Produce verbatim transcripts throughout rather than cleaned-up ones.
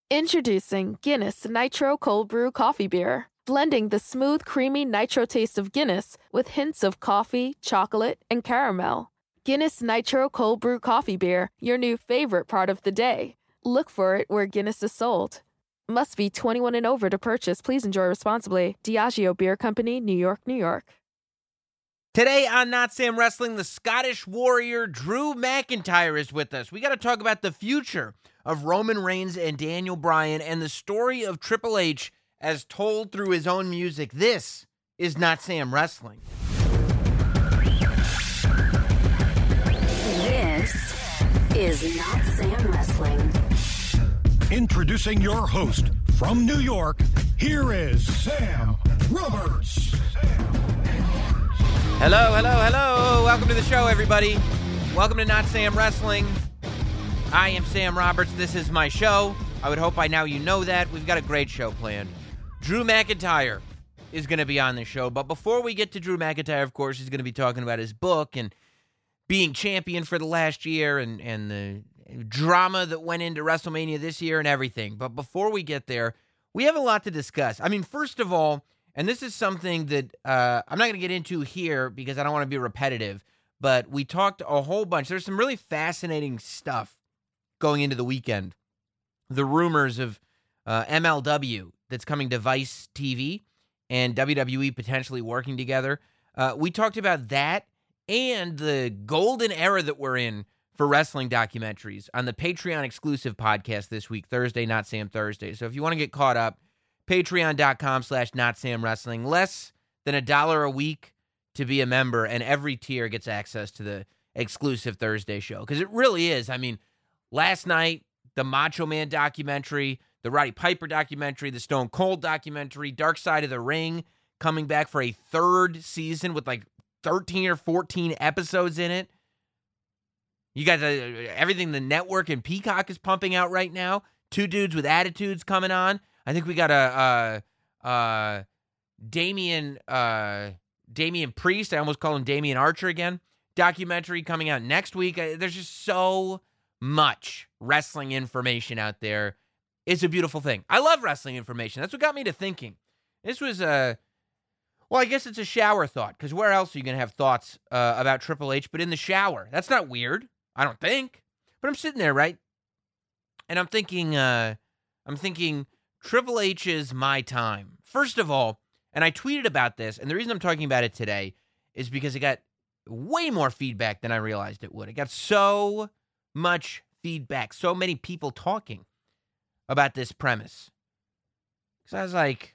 Introducing Guinness Nitro Cold Brew Coffee Beer, blending the smooth, creamy nitro taste of Guinness with hints of coffee, chocolate, and caramel. Guinness Nitro Cold Brew Coffee Beer, your new favorite part of the day. Look for it where Guinness is sold. Must be twenty-one and over to purchase. Please enjoy responsibly. Diageo Beer Company, New York, New York. Today on Not Sam Wrestling, the Scottish Warrior Drew McIntyre is with us. We got to talk about the future of Roman Reigns and Daniel Bryan and the story of Triple H as told through his own music. This is Not Sam Wrestling. This is Not Sam Wrestling. Introducing your host from New York, here is Sam Roberts. Hello, hello, hello. Welcome to the show, everybody. Welcome to Not Sam Wrestling. I am Sam Roberts. This is my show. I would hope by now you know that. We've got a great show planned. Drew McIntyre is going to be on the show. But before we get to Drew McIntyre, of course, he's going to be talking about his book and being champion for the last year and, and the drama that went into WrestleMania this year and everything. But before we get there, we have a lot to discuss. I mean, first of all, and this is something that uh, I'm not going to get into here because I don't want to be repetitive, but we talked a whole bunch. There's some really fascinating stuff going into the weekend. The rumors of uh, M L W that's coming to Vice T V and W W E potentially working together. Uh, we talked about that and the golden era that we're in for wrestling documentaries on the Patreon exclusive podcast this week, Thursday, Not Sam Thursday. So if you want to get caught up, patreon.com slash Not Sam Wrestling. Less than a dollar a week to be a member, and every tier gets access to the exclusive Thursday show. Because it really is. I mean, last night, the Macho Man documentary, the Roddy Piper documentary, the Stone Cold documentary, Dark Side of the Ring coming back for a third season with like thirteen or fourteen episodes in it. You got the, everything the network and Peacock is pumping out right now. Two Dudes with Attitudes coming on. I think we got a uh, uh, Damian uh, Damian Priest. I almost call him Damian Archer again. Documentary coming out next week. There's just so much wrestling information out there. It's a beautiful thing. I love wrestling information. That's what got me to thinking. This was a, well, I guess it's a shower thought, because where else are you going to have thoughts uh, about Triple H but in the shower? That's not weird, I don't think. But I'm sitting there, right? And I'm thinking, uh, I'm thinking Triple H's My Time. First of all, and I tweeted about this, and the reason I'm talking about it today is because it got way more feedback than I realized it would. It got so much feedback, so many people talking about this premise. Because I was like,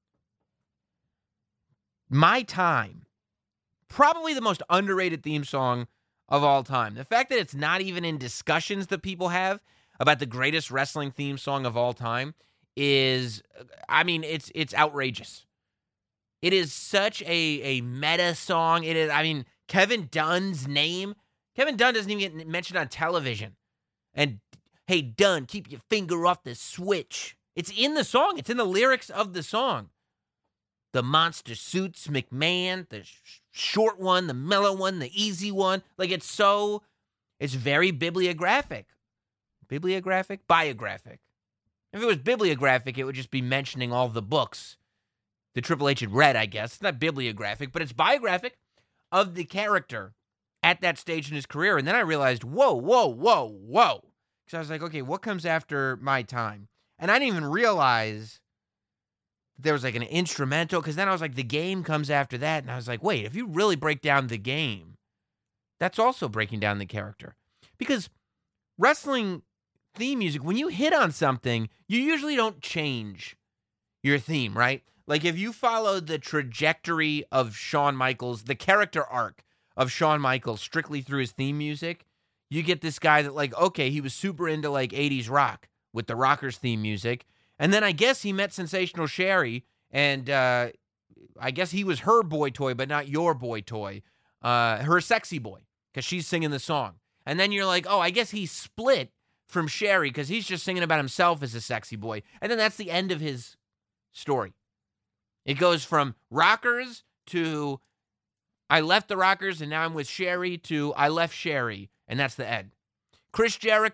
My Time, probably the most underrated theme song of all time. The fact that it's not even in discussions that people have about the greatest wrestling theme song of all time is, I mean, it's it's outrageous. It is such a, a meta song. It is, I mean, Kevin Dunn's name, Kevin Dunn doesn't even get mentioned on television. And, hey, Dunn, keep your finger off the switch. It's in the song. It's in the lyrics of the song. The monster suits McMahon, the sh- short one, the mellow one, the easy one. Like, it's so, it's very bibliographic. Bibliographic? Biographic. If it was bibliographic, it would just be mentioning all the books that Triple H had read, I guess. It's not bibliographic, but it's biographic of the character at that stage in his career. And then I realized, whoa, whoa, whoa, whoa. Because I was like, okay, what comes after My Time? And I didn't even realize there was like an instrumental, because then I was like, The Game comes after that. And I was like, wait, if you really break down The Game, that's also breaking down the character. Because wrestling theme music, when you hit on something, you usually don't change your theme, right? Like if you follow the trajectory of Shawn Michaels, the character arc of Shawn Michaels strictly through his theme music, you get this guy that like, okay, he was super into like eighties rock with the Rockers theme music. And then I guess he met Sensational Sherry, and uh, I guess he was her boy toy, but not your boy toy, uh, her sexy boy, because she's singing the song. And then you're like, oh, I guess he split from Sherry because he's just singing about himself as a sexy boy. And then that's the end of his story. It goes from Rockers to I left the Rockers and now I'm with Sherry to I left Sherry, and that's the end. Chris Jericho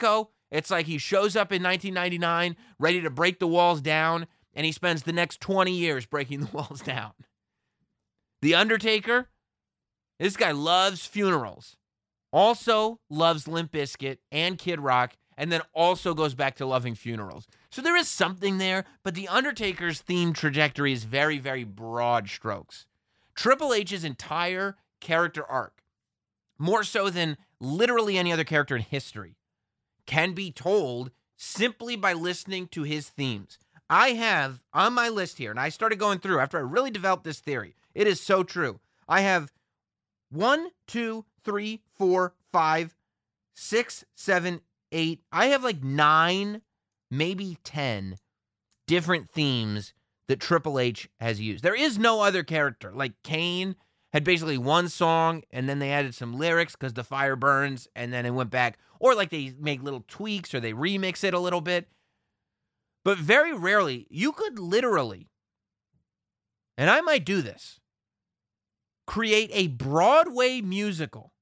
It's like he shows up in nineteen ninety-nine, ready to break the walls down, and he spends the next twenty years breaking the walls down. The Undertaker, this guy loves funerals, also loves Limp Bizkit and Kid Rock, and then also goes back to loving funerals. So there is something there, but The Undertaker's theme trajectory is very, very broad strokes. Triple H's entire character arc, more so than literally any other character in history, can be told simply by listening to his themes. I have on my list here, and I started going through after I really developed this theory. It is so true. I have one, two, three, four, five, six, seven, eight. I have like nine, maybe ten different themes that Triple H has used. There is no other character. Like Kane had basically one song, and then they added some lyrics because the fire burns, and then it went back. Or like they make little tweaks or they remix it a little bit. But very rarely, you could literally, and I might do this, create a Broadway musical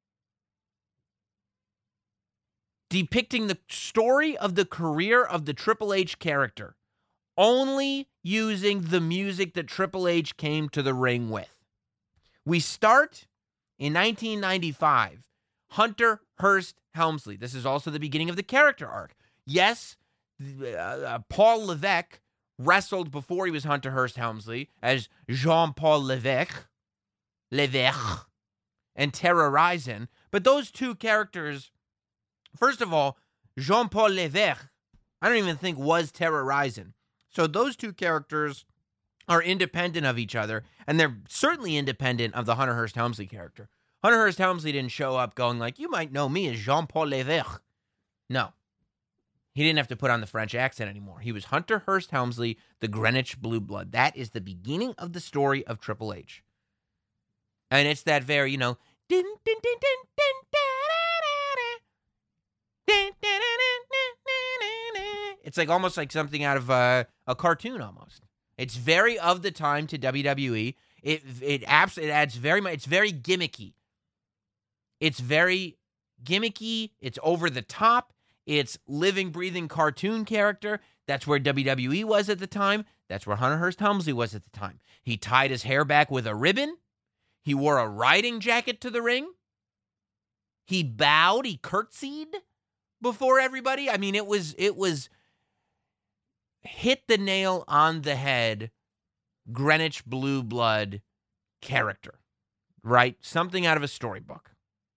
depicting the story of the career of the Triple H character, only using the music that Triple H came to the ring with. We start in nineteen ninety-five, Hunter Hearst Helmsley. This is also the beginning of the character arc. Yes, uh, Paul Levesque wrestled before he was Hunter Hearst Helmsley as Jean-Paul Levesque, Levesque, and Terra Ryzing. But those two characters, first of all, Jean-Paul Levesque, I don't even think was Terra Ryzing. So those two characters are independent of each other, and they're certainly independent of the Hunter Hearst Helmsley character. Hunter Hearst Helmsley didn't show up going like, you might know me as Jean-Paul Levesque. No. He didn't have to put on the French accent anymore. He was Hunter Hearst Helmsley, the Greenwich Blue Blood. That is the beginning of the story of Triple H. And it's that very, you know, it's like almost like something out of a, a cartoon almost. It's very of the time to W W E. It it abs- it adds very much. It's very gimmicky. It's very gimmicky. It's over the top. It's living, breathing cartoon character. That's where W W E was at the time. That's where Hunter Hearst Helmsley was at the time. He tied his hair back with a ribbon. He wore a riding jacket to the ring. He bowed. He curtsied before everybody. I mean, it was it was hit the nail on the head. Greenwich Blue Blood character, right? Something out of a storybook.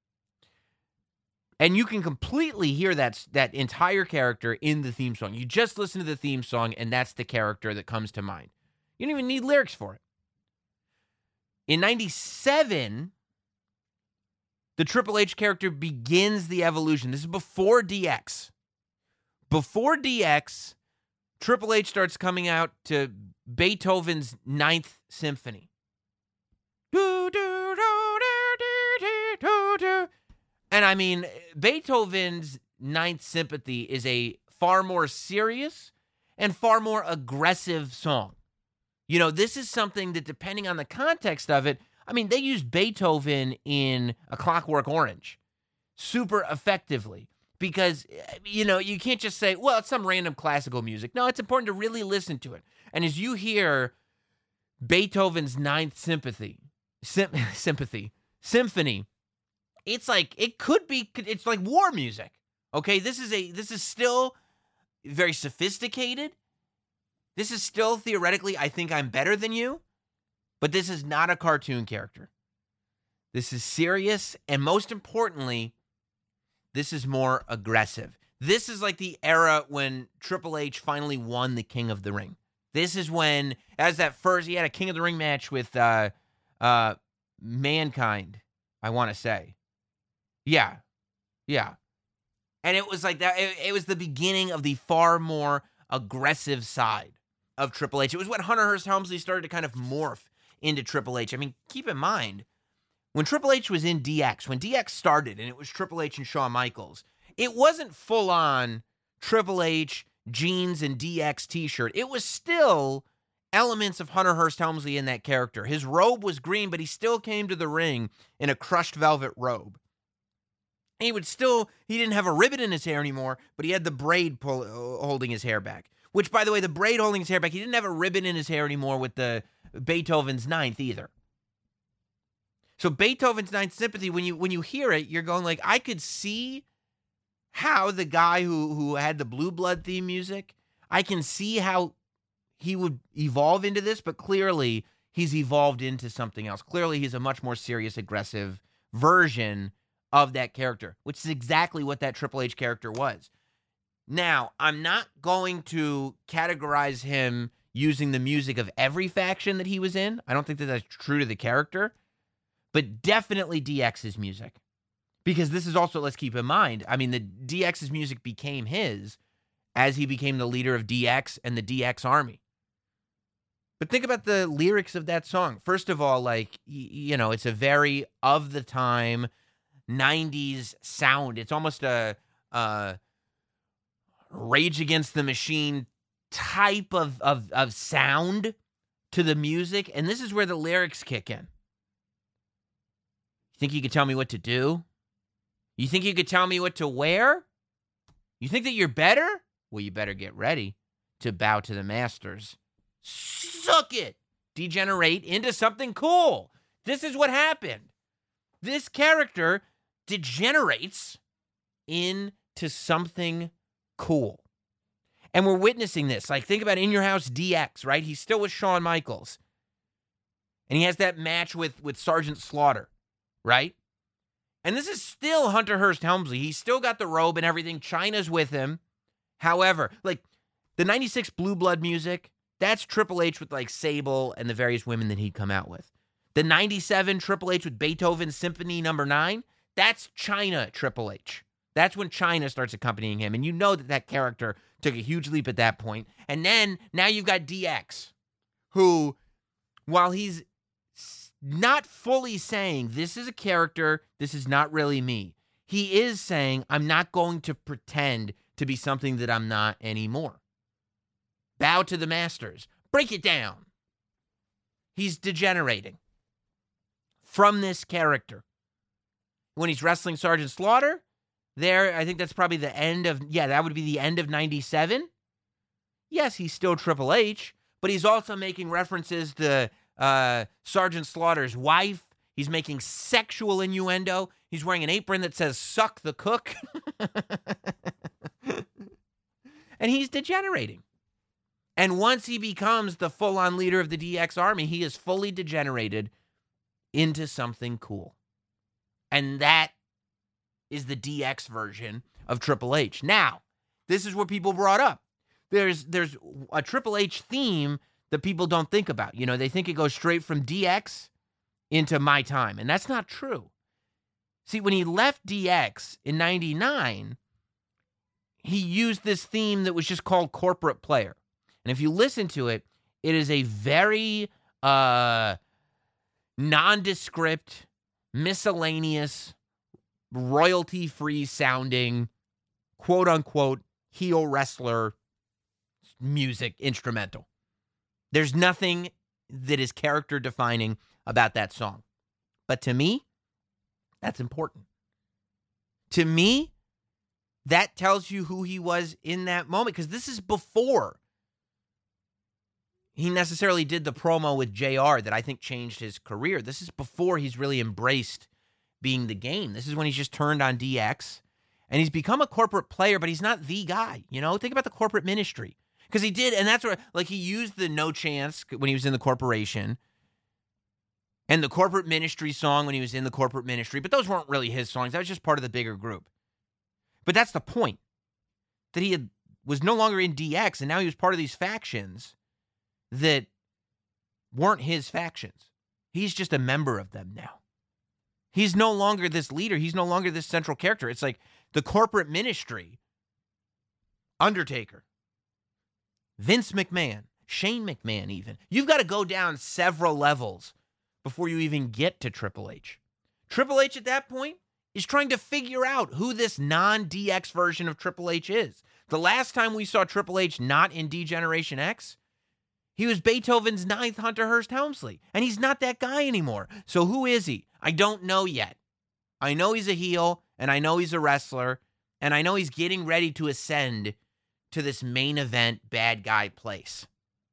And you can completely hear that, that entire character in the theme song. You just listen to the theme song, and that's the character that comes to mind. You don't even need lyrics for it. In ninety-seven, the Triple H character begins the evolution. This is before D X. Before D X, Triple H starts coming out to Beethoven's Ninth Symphony. And I mean, Beethoven's Ninth Sympathy is a far more serious and far more aggressive song. You know, this is something that, depending on the context of it, I mean, they used Beethoven in A Clockwork Orange super effectively because, you know, you can't just say, well, it's some random classical music. No, it's important to really listen to it. And as you hear Beethoven's Ninth Sympathy, sim- sympathy, symphony, it's like, it could be, it's like war music. Okay, this is a, this is still very sophisticated. This is still theoretically, I think I'm better than you, but this is not a cartoon character. This is serious, and most importantly, this is more aggressive. This is like the era when Triple H finally won the King of the Ring. This is when, as that first, he had a King of the Ring match with uh, uh, Mankind, I want to say. Yeah, yeah. And it was like that, it, it was the beginning of the far more aggressive side of Triple H. It was when Hunter Hearst Helmsley started to kind of morph into Triple H. I mean, keep in mind, when Triple H was in D X, when D X started and it was Triple H and Shawn Michaels, it wasn't full-on Triple H jeans and D X t-shirt. It was still elements of Hunter Hearst Helmsley in that character. His robe was green, but he still came to the ring in a crushed velvet robe. He would still, he didn't have a ribbon in his hair anymore, but he had the braid pull, holding his hair back. Which, by the way, the braid holding his hair back, he didn't have a ribbon in his hair anymore with the Beethoven's Ninth either. So Beethoven's Ninth Symphony, when you when you hear it, you're going like, I could see how the guy who, who had the Blue Blood theme music, I can see how he would evolve into this, but clearly he's evolved into something else. Clearly he's a much more serious, aggressive version of that character, which is exactly what that Triple H character was. Now, I'm not going to categorize him using the music of every faction that he was in. I don't think that that's true to the character, but definitely D X's music. Because this is also, let's keep in mind, I mean, the D X's music became his as he became the leader of D X and the D X Army. But think about the lyrics of that song. First of all, like, you know, it's a very of the time nineties sound. It's almost a, a Rage Against the Machine type of, of, of sound to the music. And this is where the lyrics kick in. You think you could tell me what to do? You think you could tell me what to wear? You think that you're better? Well, you better get ready to bow to the masters. Suck it. Degenerate into something cool. This is what happened. This character degenerates into something cool. And we're witnessing this. Like, think about In Your House D X, right? He's still with Shawn Michaels. And he has that match with, with Sergeant Slaughter, right? And this is still Hunter Hearst Helmsley. He's still got the robe and everything. Chyna's with him. However, like, the ninety-six Blue Blood music, that's Triple H with, like, Sable and the various women that he'd come out with. The ninety-seven Triple H with Beethoven's Symphony Number nine, that's Chyna Triple H. That's when Chyna starts accompanying him. And you know that that character took a huge leap at that point. And then, now you've got D X, who, while he's not fully saying, this is a character, this is not really me, he is saying, I'm not going to pretend to be something that I'm not anymore. Bow to the masters. Break it down. He's degenerating from this character. When he's wrestling Sergeant Slaughter, there, I think that's probably the end of, yeah, that would be the end of ninety-seven. Yes, he's still Triple H, but he's also making references to uh, Sergeant Slaughter's wife. He's making sexual innuendo. He's wearing an apron that says, suck the cook. And he's degenerating. And once he becomes the full-on leader of the D X Army, he is fully degenerated into something cool. And that is the D X version of Triple H. Now, this is what people brought up. There's there's a Triple H theme that people don't think about. You know, they think it goes straight from D X into My Time, and that's not true. See, when he left D X in ninety-nine, he used this theme that was just called Corporate Player. And if you listen to it, it is a very uh, nondescript, miscellaneous, royalty-free sounding, quote-unquote, heel wrestler music instrumental. There's nothing that is character-defining about that song. But to me, that's important. To me, that tells you who he was in that moment, because this is before he necessarily did the promo with J R that I think changed his career. This is before he's really embraced being the Game. This is when he's just turned on D X, and he's become a corporate player, but he's not the guy. You know, think about the corporate ministry, because he did, and that's where, like, he used the No Chance when he was in the corporation, and the corporate ministry song when he was in the corporate ministry, but those weren't really his songs. That was just part of the bigger group. But that's the point, that he had, was no longer in D X, and now he was part of these factions that weren't his factions. He's just a member of them now. He's no longer this leader. He's no longer this central character. It's like the corporate ministry, Undertaker, Vince McMahon, Shane McMahon even. You've got to go down several levels before you even get to Triple H. Triple H at that point is trying to figure out who this non-D X version of Triple H is. The last time we saw Triple H not in D-Generation X, he was Beethoven's ninth Hunter Hearst Helmsley, and he's not that guy anymore. So who is he? I don't know yet. I know he's a heel, and I know he's a wrestler, and I know he's getting ready to ascend to this main event bad guy place.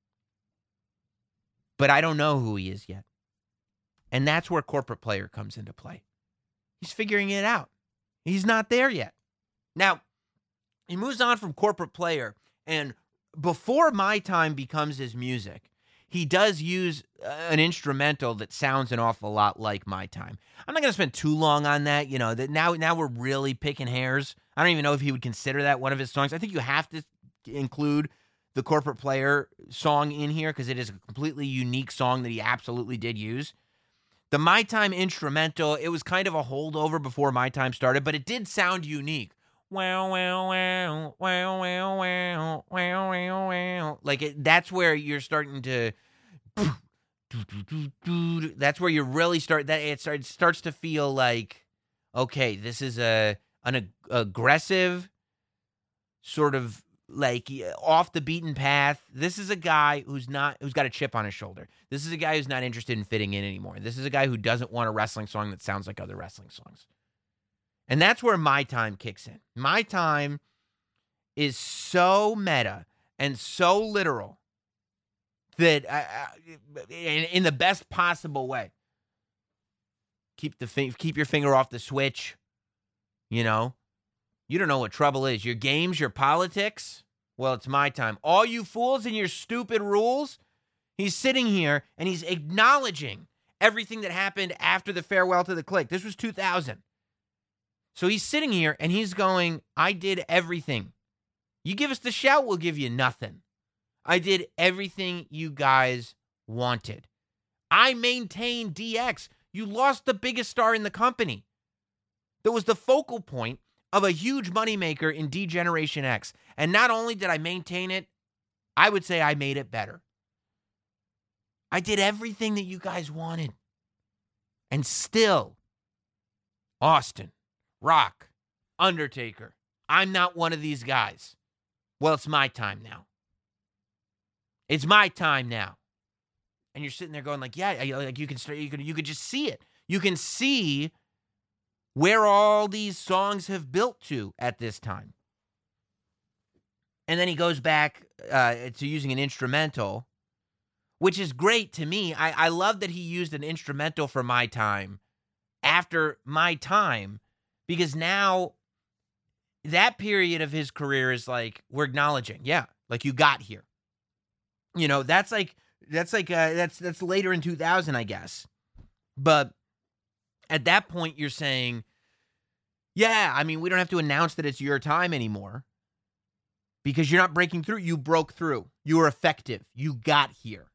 But I don't know who he is yet. And that's where corporate player comes into play. He's figuring it out. He's not there yet. Now, he moves on from corporate player, and before My Time becomes his music, he does use an instrumental that sounds an awful lot like My Time. I'm not going to spend too long on that. You know, that now, now we're really picking hairs. I don't even know if he would consider that one of his songs. I think you have to include the corporate player song in here because it is a completely unique song that he absolutely did use. The My Time instrumental, it was kind of a holdover before My Time started, but it did sound unique. Wow, wow, wow, wow, wow, wow, wow, wow, wow. Like, it, that's where you're starting to, that's where you really start, that it starts, starts to feel like, okay, this is a an ag- aggressive, sort of like off the beaten path. This is a guy who's not, who's got a chip on his shoulder. This is a guy who's not interested in fitting in anymore. This is a guy who doesn't want a wrestling song that sounds like other wrestling songs. And that's where My Time kicks in. My Time is so meta and so literal that I, I, in, in the best possible way. Keep the keep your finger off the switch. You know, you don't know what trouble is. Your games, your politics. Well, it's My Time. All you fools and your stupid rules. He's sitting here and he's acknowledging everything that happened after the farewell to the Clique. This was two thousand. So he's sitting here and he's going, I did everything. You give us the shout, we'll give you nothing. I did everything you guys wanted. I maintained D X. You lost the biggest star in the company. That was the focal point of a huge moneymaker in D-Generation X. And not only did I maintain it, I would say I made it better. I did everything that you guys wanted. And still, Austin, Rock, Undertaker, I'm not one of these guys. Well, it's my time now. It's my time now. And you're sitting there going like, yeah, like you can start, you can, you could just see it. You can see where all these songs have built to at this time. And then he goes back uh, to using an instrumental, which is great to me. I, I love that he used an instrumental for My Time after My Time, because now that period of his career is like, we're acknowledging, yeah, like you got here. You know, that's like, that's like, uh, that's, that's later in two thousand, I guess. But at that point, you're saying, yeah, I mean, we don't have to announce that it's your time anymore because you're not breaking through. You broke through. You were effective. You got here.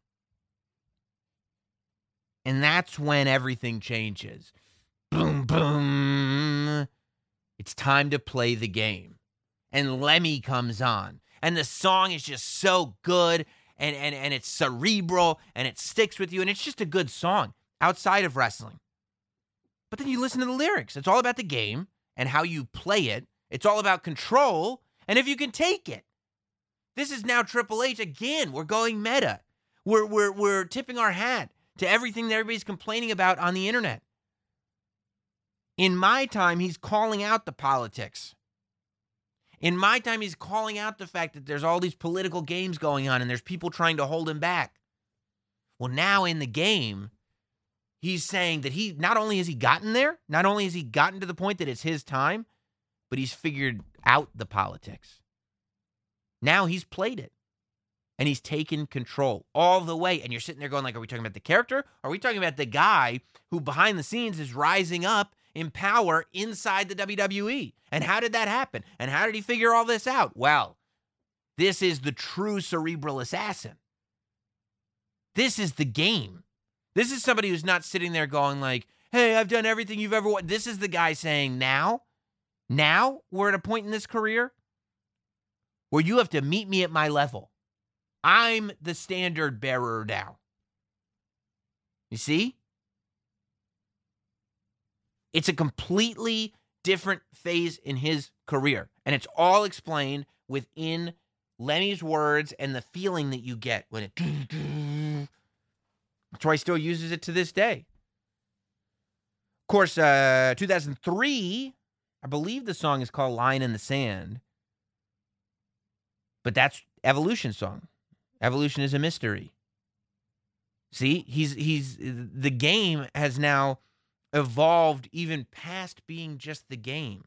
And that's when everything changes. Boom, boom. It's time to play the game. And Lemmy comes on. And the song is just so good. And, and, and it's cerebral. And it sticks with you. And it's just a good song outside of wrestling. But then you listen to the lyrics. It's all about the game and how you play it. It's all about control. And if you can take it. This is now Triple H. Again, we're going meta. We're, we're, we're tipping our hat to everything that everybody's complaining about on the internet. In My Time, he's calling out the politics. In My Time, he's calling out the fact that there's all these political games going on and there's people trying to hold him back. Well, now in the game, he's saying that he, not only has he gotten there, not only has he gotten to the point that it's his time, but he's figured out the politics. Now he's played it. And he's taken control all the way. And you're sitting there going like, are we talking about the character? Or are we talking about the guy who behind the scenes is rising up in power inside the W W E? And how did that happen? And how did he figure all this out? Well, this is the true cerebral assassin. This is the game. This is somebody who's not sitting there going like, hey, I've done everything you've ever wanted. This is the guy saying now, now we're at a point in this career where you have to meet me at my level. I'm the standard bearer now. You see? It's a completely different phase in his career. And it's all explained within Lemmy's words and the feeling that you get when it... That's why he still uses it to this day. Of course, uh, two thousand three, I believe the song is called Line in the Sand. But that's Evolution's song. Evolution is a mystery. See, he's he's the game has now evolved even past being just the game.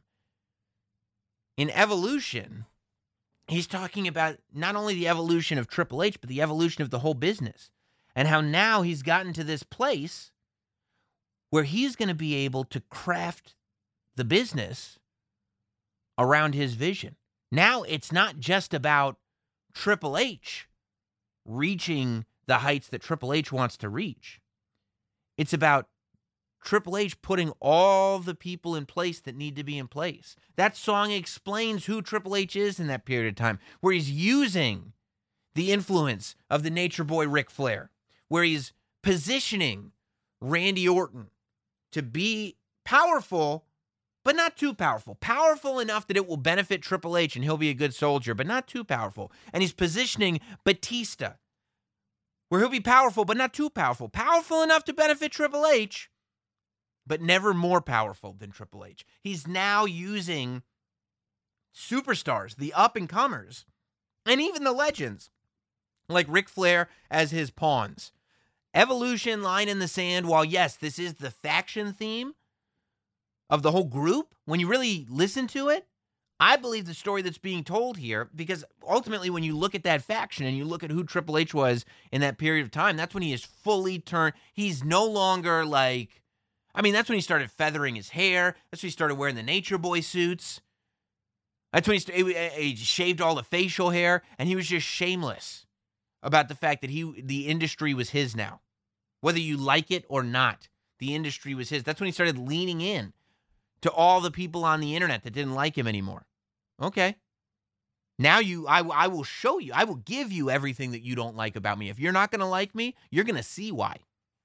In Evolution, he's talking about not only the evolution of Triple H, but the evolution of the whole business. And how now he's gotten to this place where he's going to be able to craft the business around his vision. Now it's not just about Triple H reaching the heights that Triple H wants to reach. It's about Triple H putting all the people in place that need to be in place. That song explains who Triple H is in that period of time, where he's using the influence of the Nature Boy Ric Flair, where he's positioning Randy Orton to be powerful, but not too powerful. Powerful enough that it will benefit Triple H and he'll be a good soldier, but not too powerful. And he's positioning Batista, where he'll be powerful, but not too powerful. Powerful enough to benefit Triple H, but never more powerful than Triple H. He's now using superstars, the up-and-comers, and even the legends, like Ric Flair as his pawns. Evolution, Line in the Sand, while yes, this is the faction theme of the whole group, when you really listen to it, I believe the story that's being told here, because ultimately when you look at that faction and you look at who Triple H was in that period of time, that's when he is fully turned. He's no longer like, I mean, that's when he started feathering his hair. That's when he started wearing the Nature Boy suits. That's when he, st- he shaved all the facial hair, and he was just shameless about the fact that he the industry was his now. Whether you like it or not, the industry was his. That's when he started leaning in to all the people on the internet that didn't like him anymore. Okay. Now you, I, I will show you, I will give you everything that you don't like about me. If you're not going to like me, you're going to see why.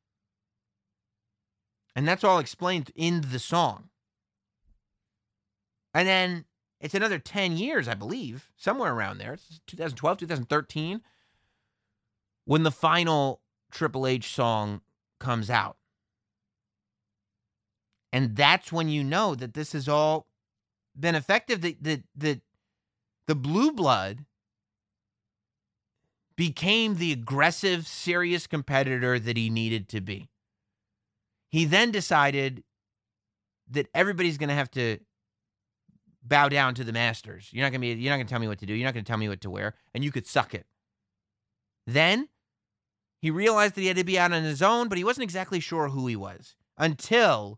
And that's all explained in the song. And then it's another ten years, I believe, somewhere around there. It's twenty twelve, twenty thirteen, when the final Triple H song comes out. And that's when you know that this has all been effective. That the, the, the Blue Blood became the aggressive, serious competitor that he needed to be. He then decided that everybody's going to have to bow down to the masters. You're not going to be. You're not going to tell me what to do. You're not going to tell me what to wear, and you could suck it. Then he realized that he had to be out on his own, but he wasn't exactly sure who he was until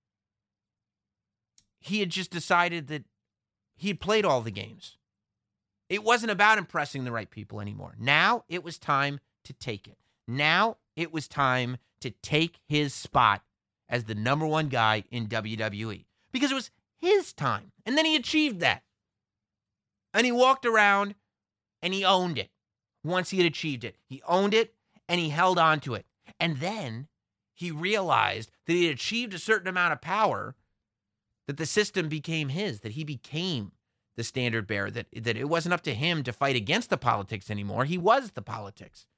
he had just decided that he had played all the games. It wasn't about impressing the right people anymore. Now it was time to take it. Now it was time to take his spot as the number one guy in W W E, because it was his time. And then he achieved that. And he walked around and he owned it. Once he had achieved it, he owned it and he held on to it. And then he realized that he had achieved a certain amount of power, that the system became his, that he became the standard bearer, that, that it wasn't up to him to fight against the politics anymore. He was the politics.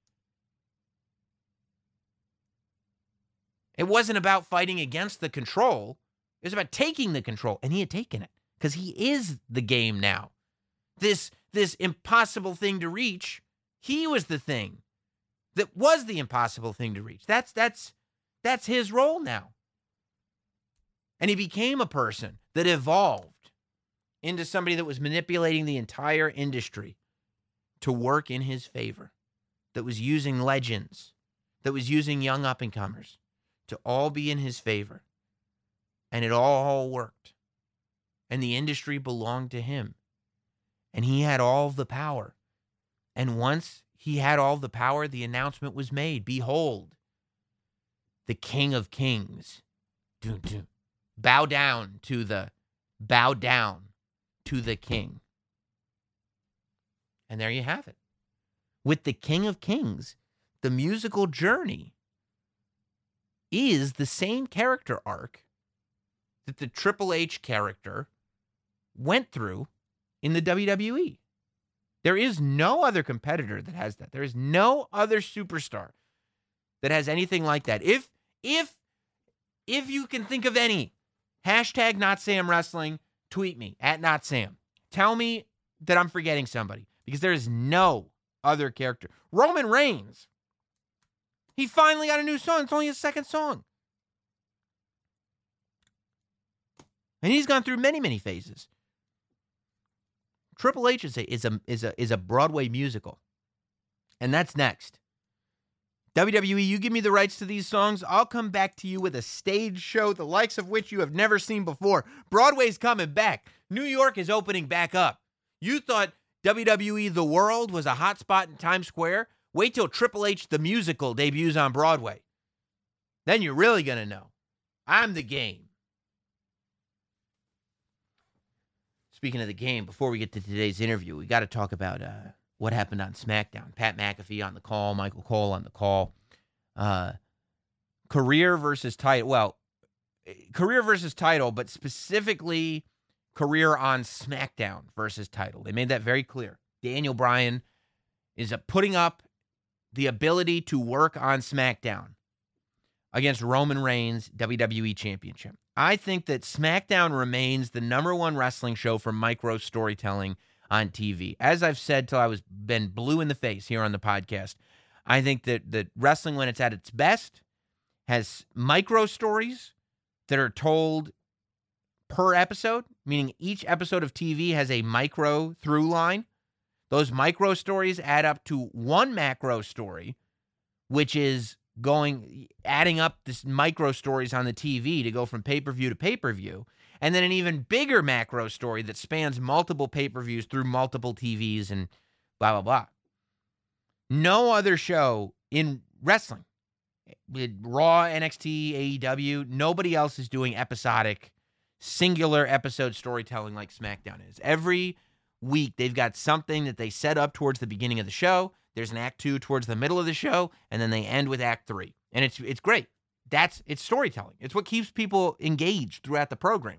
It wasn't about fighting against the control. It was about taking the control, and he had taken it because he is the game now. This, this impossible thing to reach, he was the thing that was the impossible thing to reach. That's, that's, that's his role now. And he became a person that evolved into somebody that was manipulating the entire industry to work in his favor, that was using legends, that was using young up-and-comers to all be in his favor. And it all worked. And the industry belonged to him. And he had all the power. And once he had all the power, the announcement was made. Behold, the King of Kings. Dun, dun. Bow down to the, bow down to the King. And there you have it. With the King of Kings, the musical journey is the same character arc that the Triple H character went through in the W W E. There is no other competitor that has that. There is no other superstar that has anything like that. If if if you can think of any, Hashtag Not Sam Wrestling. Tweet me at Not Sam. Tell me that I'm forgetting somebody because there is no other character. Roman Reigns. He finally got a new song. It's only his second song. And he's gone through many, many phases. Triple H is a, is a, is a, is a Broadway musical. And that's next. W W E, you give me the rights to these songs, I'll come back to you with a stage show, the likes of which you have never seen before. Broadway's coming back. New York is opening back up. You thought W W E The World was a hot spot in Times Square? Wait till Triple H The Musical debuts on Broadway. Then you're really going to know. I'm the game. Speaking of the game, before we get to today's interview, we got to talk about uh, what happened on SmackDown. Pat McAfee on the call, Michael Cole on the call. Uh, career versus title. Well, career versus title, but specifically career on SmackDown versus title. They made that very clear. Daniel Bryan is uh, putting up the ability to work on SmackDown against Roman Reigns' W W E Championship. I think that SmackDown remains the number one wrestling show for micro storytelling on T V. As I've said till I was been blue in the face here on the podcast, I think that, that wrestling, when it's at its best, has micro stories that are told per episode, meaning each episode of T V has a micro through line. Those micro stories add up to one macro story, which is going, adding up this micro stories on the T V to go from pay-per-view to pay-per-view, and then an even bigger macro story that spans multiple pay-per-views through multiple T Vs and blah, blah, blah. No other show in wrestling, with Raw, N X T, A E W, nobody else is doing episodic, singular episode storytelling like SmackDown is. Every week, they've got something that they set up towards the beginning of the show. There's an act two towards the middle of the show, and then they end with act three. And it's it's great. That's it's storytelling. It's what keeps people engaged throughout the program.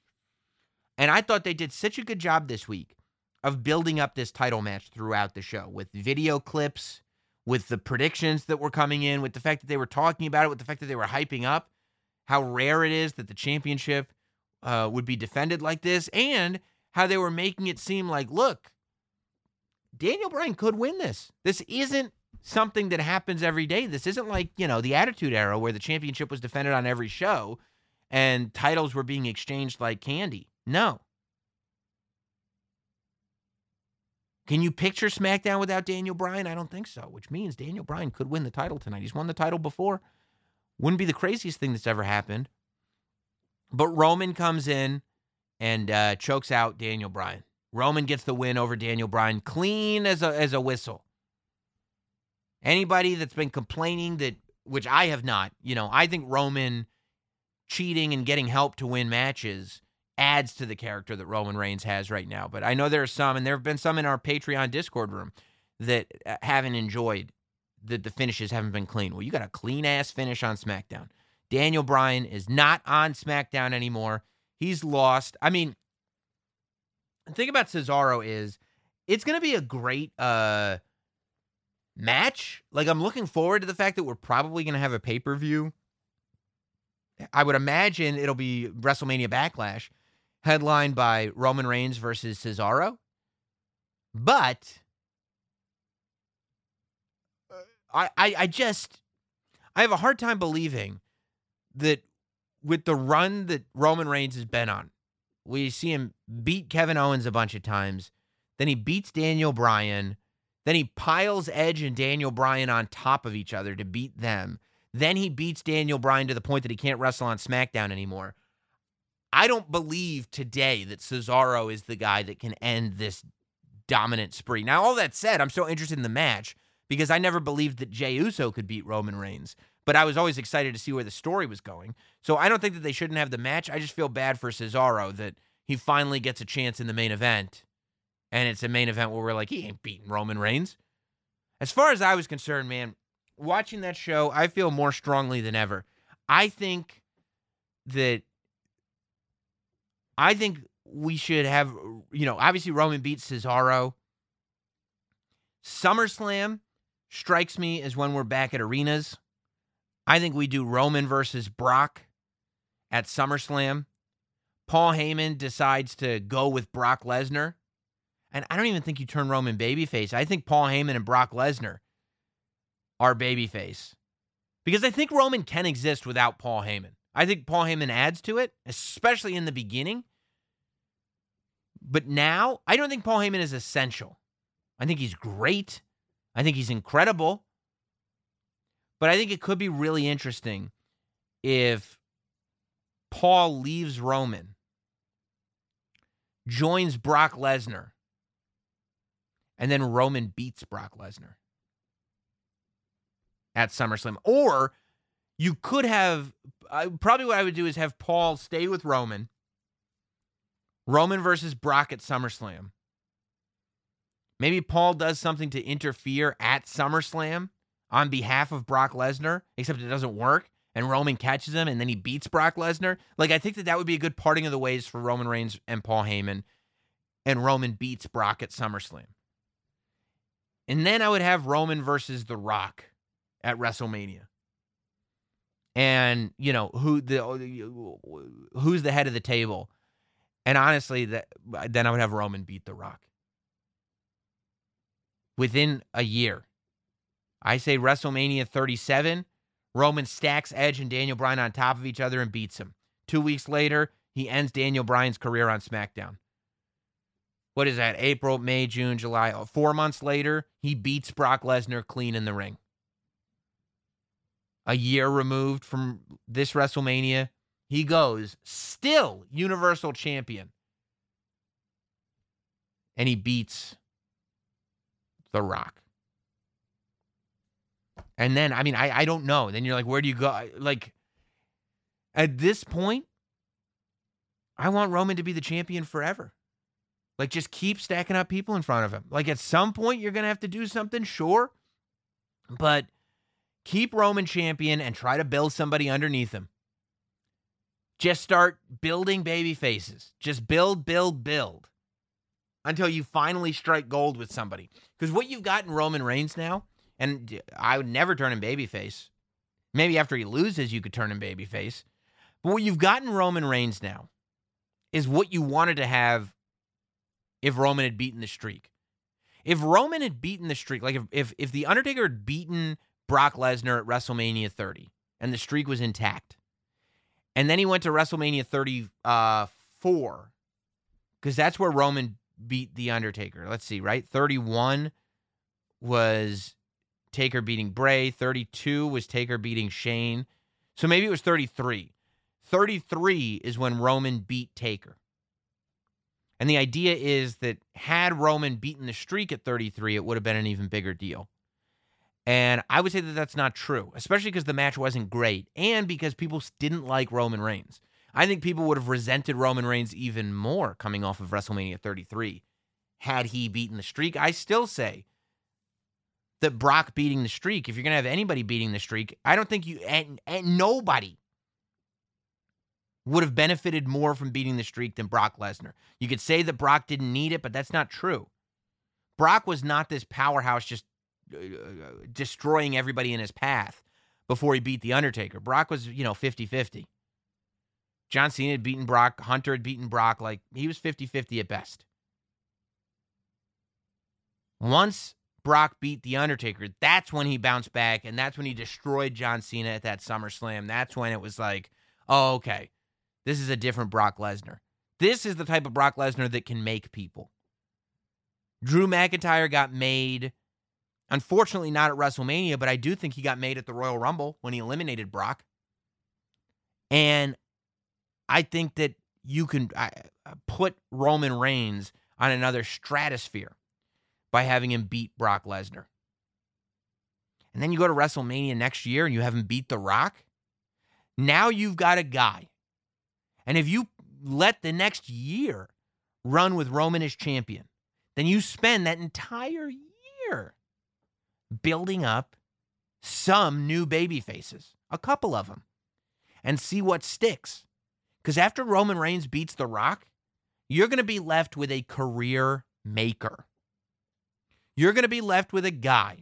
And I thought they did such a good job this week of building up this title match throughout the show with video clips, with the predictions that were coming in, with the fact that they were talking about it, with the fact that they were hyping up how rare it is that the championship uh, would be defended like this, and how they were making it seem like, look, Daniel Bryan could win this. This isn't something that happens every day. This isn't like, you know, the Attitude Era where the championship was defended on every show and titles were being exchanged like candy. No. Can you picture SmackDown without Daniel Bryan? I don't think so, which means Daniel Bryan could win the title tonight. He's won the title before. Wouldn't be the craziest thing that's ever happened. But Roman comes in and uh, chokes out Daniel Bryan. Roman gets the win over Daniel Bryan, clean as a as a whistle. Anybody that's been complaining that, which I have not, you know, I think Roman cheating and getting help to win matches adds to the character that Roman Reigns has right now. But I know there are some, and there have been some in our Patreon Discord room that haven't enjoyed that the finishes haven't been clean. Well, you got a clean-ass finish on SmackDown. Daniel Bryan is not on SmackDown anymore. He's lost. I mean, the thing about Cesaro is it's going to be a great uh, match. Like, I'm looking forward to the fact that we're probably going to have a pay-per-view. I would imagine it'll be WrestleMania Backlash, headlined by Roman Reigns versus Cesaro. But I, I, I just, I have a hard time believing that with the run that Roman Reigns has been on, we see him beat Kevin Owens a bunch of times. Then he beats Daniel Bryan. Then he piles Edge and Daniel Bryan on top of each other to beat them. Then he beats Daniel Bryan to the point that he can't wrestle on SmackDown anymore. I don't believe today that Cesaro is the guy that can end this dominant spree. Now, all that said, I'm so interested in the match because I never believed that Jey Uso could beat Roman Reigns. But I was always excited to see where the story was going. So I don't think that they shouldn't have the match. I just feel bad for Cesaro that he finally gets a chance in the main event. And it's a main event where we're like, he ain't beating Roman Reigns. As far as I was concerned, man, watching that show, I feel more strongly than ever. I think that, I think we should have, you know, obviously Roman beats Cesaro. SummerSlam strikes me as when we're back at arenas. I think we do Roman versus Brock at SummerSlam. Paul Heyman decides to go with Brock Lesnar, and I don't even think you turn Roman babyface. I think Paul Heyman and Brock Lesnar are babyface. Because I think Roman can exist without Paul Heyman. I think Paul Heyman adds to it, especially in the beginning. But now, I don't think Paul Heyman is essential. I think he's great. I think he's incredible. But I think it could be really interesting if Paul leaves Roman, joins Brock Lesnar, and then Roman beats Brock Lesnar at SummerSlam. Or you could have, uh, probably what I would do is have Paul stay with Roman, Roman versus Brock at SummerSlam. Maybe Paul does something to interfere at SummerSlam on behalf of Brock Lesnar, except it doesn't work, and Roman catches him, and then he beats Brock Lesnar. Like, I think that that would be a good parting of the ways for Roman Reigns and Paul Heyman, and Roman beats Brock at SummerSlam. And then I would have Roman versus The Rock at WrestleMania. And, you know, who the who's the head of the table? And honestly, that then I would have Roman beat The Rock. Within a year. I say WrestleMania thirty-seven, Roman stacks Edge and Daniel Bryan on top of each other and beats him. Two weeks later, he ends Daniel Bryan's career on SmackDown. What is that? April, May, June, July. Four months later, he beats Brock Lesnar clean in the ring. A year removed from this WrestleMania, he goes still Universal Champion. And he beats The Rock. And then, I mean, I, I don't know. Then you're like, where do you go? Like, at this point, I want Roman to be the champion forever. Like, just keep stacking up people in front of him. Like, at some point, you're going to have to do something, sure. But keep Roman champion and try to build somebody underneath him. Just start building baby faces. Just build, build, build. Until you finally strike gold with somebody. Because what you've got in Roman Reigns now, and I would never turn him babyface. Maybe after he loses, you could turn him babyface. But what you've got in Roman Reigns now is what you wanted to have if Roman had beaten the streak. If Roman had beaten the streak, like if if, if The Undertaker had beaten Brock Lesnar at WrestleMania thirty, and the streak was intact, and then he went to WrestleMania thirty-four, because that's where Roman beat The Undertaker. Let's see, right? thirty-one was Taker beating Bray. thirty-two was Taker beating Shane. So maybe it was thirty-three. thirty-three is when Roman beat Taker. And the idea is that had Roman beaten the streak at thirty-three, it would have been an even bigger deal. And I would say that that's not true, especially because the match wasn't great and because people didn't like Roman Reigns. I think people would have resented Roman Reigns even more coming off of WrestleMania thirty-three had he beaten the streak. I still say that Brock beating the streak, if you're going to have anybody beating the streak, I don't think you, and, and nobody would have benefited more from beating the streak than Brock Lesnar. You could say that Brock didn't need it, but that's not true. Brock was not this powerhouse just uh, destroying everybody in his path before he beat The Undertaker. Brock was, you know, fifty-fifty. John Cena had beaten Brock. Hunter had beaten Brock. Like, he was fifty-fifty at best. Once Brock beat The Undertaker, that's when he bounced back, and that's when he destroyed John Cena at that SummerSlam. That's when it was like, oh, okay, this is a different Brock Lesnar. This is the type of Brock Lesnar that can make people. Drew McIntyre got made, unfortunately not at WrestleMania, but I do think he got made at the Royal Rumble when he eliminated Brock. And I think that you can put Roman Reigns on another stratosphere by having him beat Brock Lesnar. And then you go to WrestleMania next year and you have him beat The Rock. Now you've got a guy. And if you let the next year run with Roman as champion, then you spend that entire year building up some new baby faces, a couple of them, and see what sticks. Because after Roman Reigns beats The Rock, you're going to be left with a career maker. You're going to be left with a guy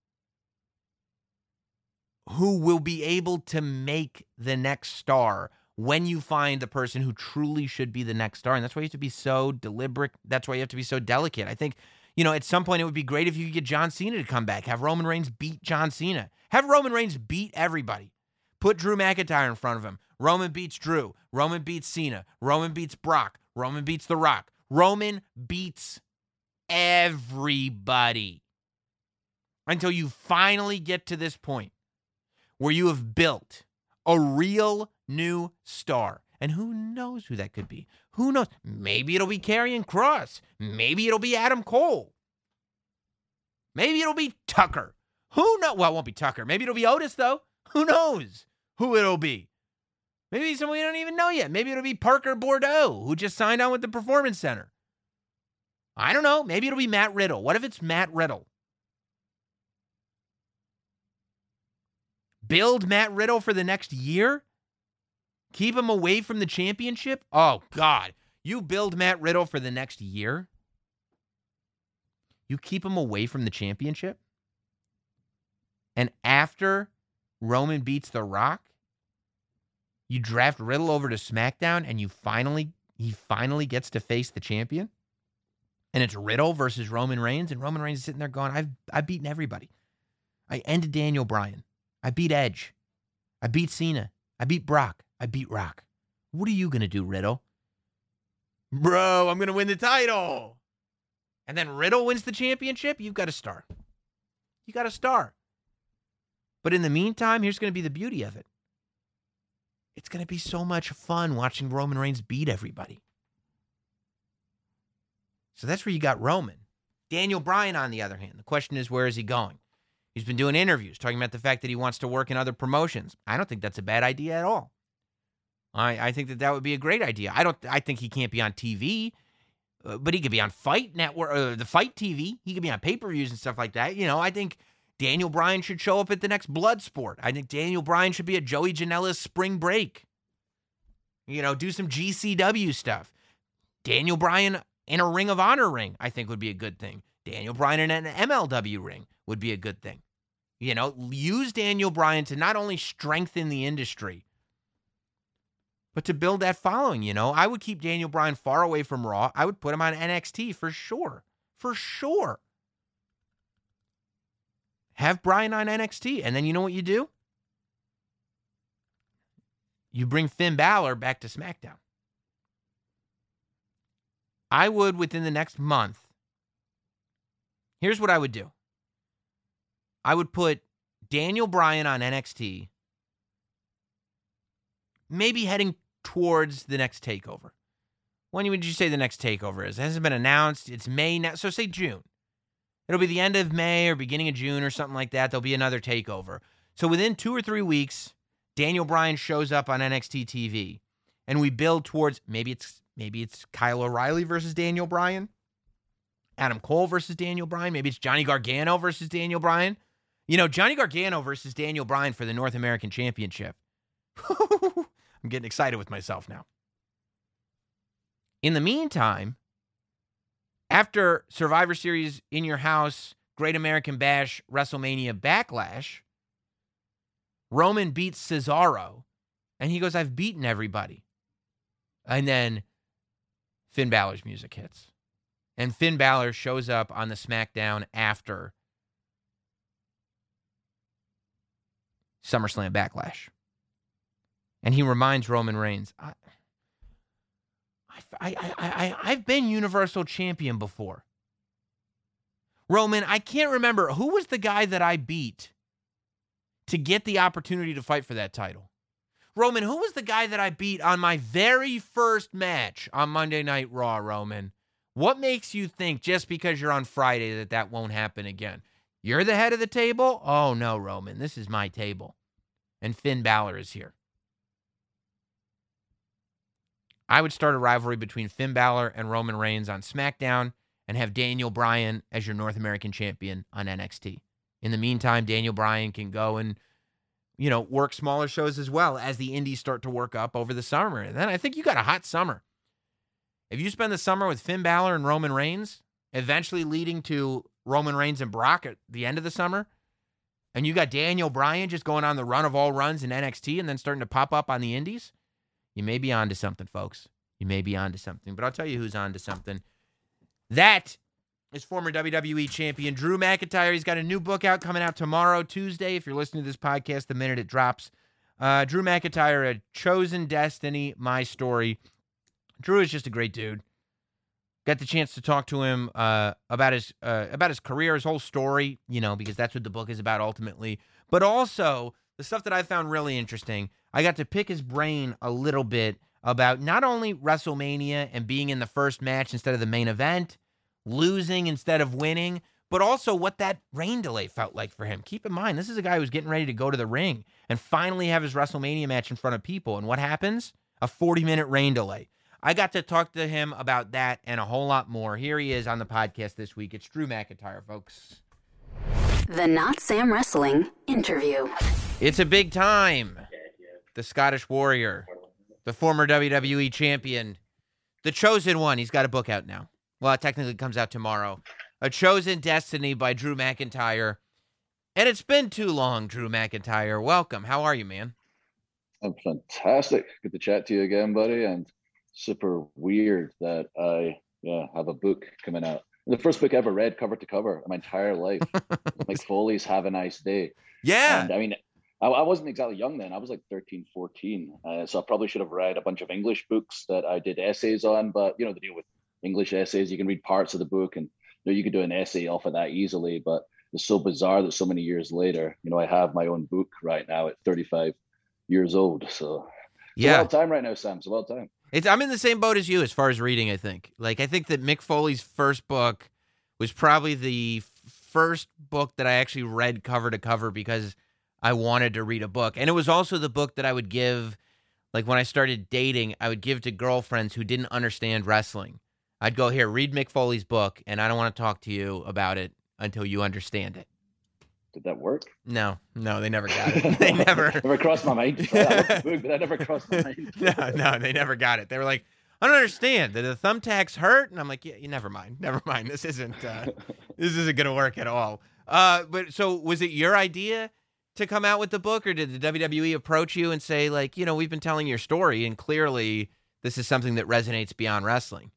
who will be able to make the next star when you find the person who truly should be the next star. And that's why you have to be so deliberate. That's why you have to be so delicate. I think, you know, at some point it would be great if you could get John Cena to come back. Have Roman Reigns beat John Cena. Have Roman Reigns beat everybody. Put Drew McIntyre in front of him. Roman beats Drew. Roman beats Cena. Roman beats Brock. Roman beats The Rock. Roman beats everybody. Until you finally get to this point where you have built a real new star. And who knows who that could be? Who knows? Maybe it'll be Karrion Kross. Maybe it'll be Adam Cole. Maybe it'll be Tucker. Who knows? Well, it won't be Tucker. Maybe it'll be Otis, though. Who knows who it'll be? Maybe someone we don't even know yet. Maybe it'll be Parker Bordeaux, who just signed on with the Performance Center. I don't know. Maybe it'll be Matt Riddle. What if it's Matt Riddle? Build Matt Riddle for the next year? Keep him away from the championship? Oh, God. You build Matt Riddle for the next year? You keep him away from the championship? And after Roman beats The Rock, you draft Riddle over to SmackDown and you finally, he finally gets to face the champion? And it's Riddle versus Roman Reigns, and Roman Reigns is sitting there going, I've, I've beaten everybody. I ended Daniel Bryan. I beat Edge. I beat Cena. I beat Brock. I beat Rock. What are you going to do, Riddle? Bro, I'm going to win the title. And then Riddle wins the championship. You've got a star. You got a star. But in the meantime, here's going to be the beauty of it. It's going to be so much fun watching Roman Reigns beat everybody. So that's where you got Roman. Daniel Bryan, on the other hand, the question is, where is he going? He's been doing interviews, talking about the fact that he wants to work in other promotions. I don't think that's a bad idea at all. I, I think that that would be a great idea. I don't. I think he can't be on T V, uh, but he could be on Fight Network, uh, the Fight T V. He could be on pay-per-views and stuff like that. You know, I think Daniel Bryan should show up at the next Bloodsport. I think Daniel Bryan should be at Joey Janela's Spring Break. You know, do some G C W stuff. Daniel Bryan in a Ring of Honor ring, I think, would be a good thing. Daniel Bryan in an M L W ring would be a good thing. You know, use Daniel Bryan to not only strengthen the industry, but to build that following. You know, I would keep Daniel Bryan far away from Raw. I would put him on N X T for sure. For sure. Have Bryan on N X T. And then you know what you do? You bring Finn Balor back to SmackDown. I would, within the next month, here's what I would do. I would put Daniel Bryan on N X T, maybe heading towards the next takeover. When would you say the next takeover is? It hasn't been announced. It's May now, so say June. It'll be the end of May or beginning of June or something like that. There'll be another takeover. So within two or three weeks, Daniel Bryan shows up on N X T T V, and we build towards, maybe it's maybe it's Kyle O'Reilly versus Daniel Bryan, Adam Cole versus Daniel Bryan, maybe it's Johnny Gargano versus Daniel Bryan. You know, Johnny Gargano versus Daniel Bryan for the North American Championship. I'm getting excited with myself now. In the meantime, after Survivor Series, In Your House, Great American Bash, WrestleMania Backlash, Roman beats Cesaro, and he goes, I've beaten everybody. And then Finn Balor's music hits. And Finn Balor shows up on the SmackDown after SummerSlam Backlash. And he reminds Roman Reigns, I, I, I, I, I've been Universal Champion before. Roman, I can't remember. Who was the guy that I beat to get the opportunity to fight for that title? Roman, who was the guy that I beat on my very first match on Monday Night Raw, Roman? What makes you think just because you're on Friday that that won't happen again? You're the head of the table? Oh, no, Roman. This is my table. And Finn Balor is here. I would start a rivalry between Finn Balor and Roman Reigns on SmackDown and have Daniel Bryan as your North American champion on N X T. In the meantime, Daniel Bryan can go and, you know, work smaller shows as well as the indies start to work up over the summer. And then I think you got a hot summer. If you spend the summer with Finn Balor and Roman Reigns, eventually leading to Roman Reigns and Brock at the end of the summer, and you got Daniel Bryan just going on the run of all runs in N X T and then starting to pop up on the indies, You may be onto something, folks. You may be onto something. But I'll tell you who's onto something. That is former W W E champion Drew McIntyre. He's got a new book out coming out tomorrow, Tuesday. If you're listening to this podcast the minute it drops. Uh, Drew McIntyre, A Chosen Destiny, My Story. Drew is just a great dude. Got the chance to talk to him uh, about his uh, about his career, his whole story, you know, because that's what the book is about ultimately. But also, the stuff that I found really interesting, I got to pick his brain a little bit about not only WrestleMania and being in the first match instead of the main event, losing instead of winning, but also what that rain delay felt like for him. Keep in mind, this is a guy who's getting ready to go to the ring and finally have his WrestleMania match in front of people. And what happens? A forty-minute rain delay. I got to talk to him about that and a whole lot more. Here he is on the podcast this week. It's Drew McIntyre, folks. The Not Sam Wrestling interview. It's a big time. The Scottish Warrior, the former W W E champion, the Chosen One. He's got a book out now. Well, it technically comes out tomorrow. A Chosen Destiny by Drew McIntyre. And it's been too long, Drew McIntyre. Welcome. How are you, man? I'm fantastic. Good to chat to you again, buddy. And super weird that I yeah have a book coming out. The first book I ever read cover to cover in my entire life. Mick Foley's Have a Nice Day. Yeah. And I mean, I, I wasn't exactly young then. I was like thirteen, fourteen. Uh, so I probably should have read a bunch of English books that I did essays on. But, you know, the deal with English essays, you can read parts of the book and you know, you could do an essay off of that easily. But it's so bizarre that so many years later, you know, I have my own book right now at thirty-five years old. So it's yeah. a wild time right now, Sam. It's a wild time. It's, I'm in the same boat as you as far as reading, I think. Like, I think that Mick Foley's first book was probably the f- first book that I actually read cover to cover because I wanted to read a book. And it was also the book that I would give, like when I started dating, I would give to girlfriends who didn't understand wrestling. I'd go, here, read Mick Foley's book, and I don't want to talk to you about it until you understand it. Did that work? No, no, they never got it. They never. never crossed my mind. I love the book, but that never crossed my mind. no, no, they never got it. They were like, I don't understand. Did the thumbtacks hurt? And I'm like, yeah, you never mind. Never mind. This isn't uh, this isn't going to work at all. Uh, but so was it your idea to come out with the book, or did the W W E approach you and say, like, you know, we've been telling your story, and clearly this is something that resonates beyond wrestling?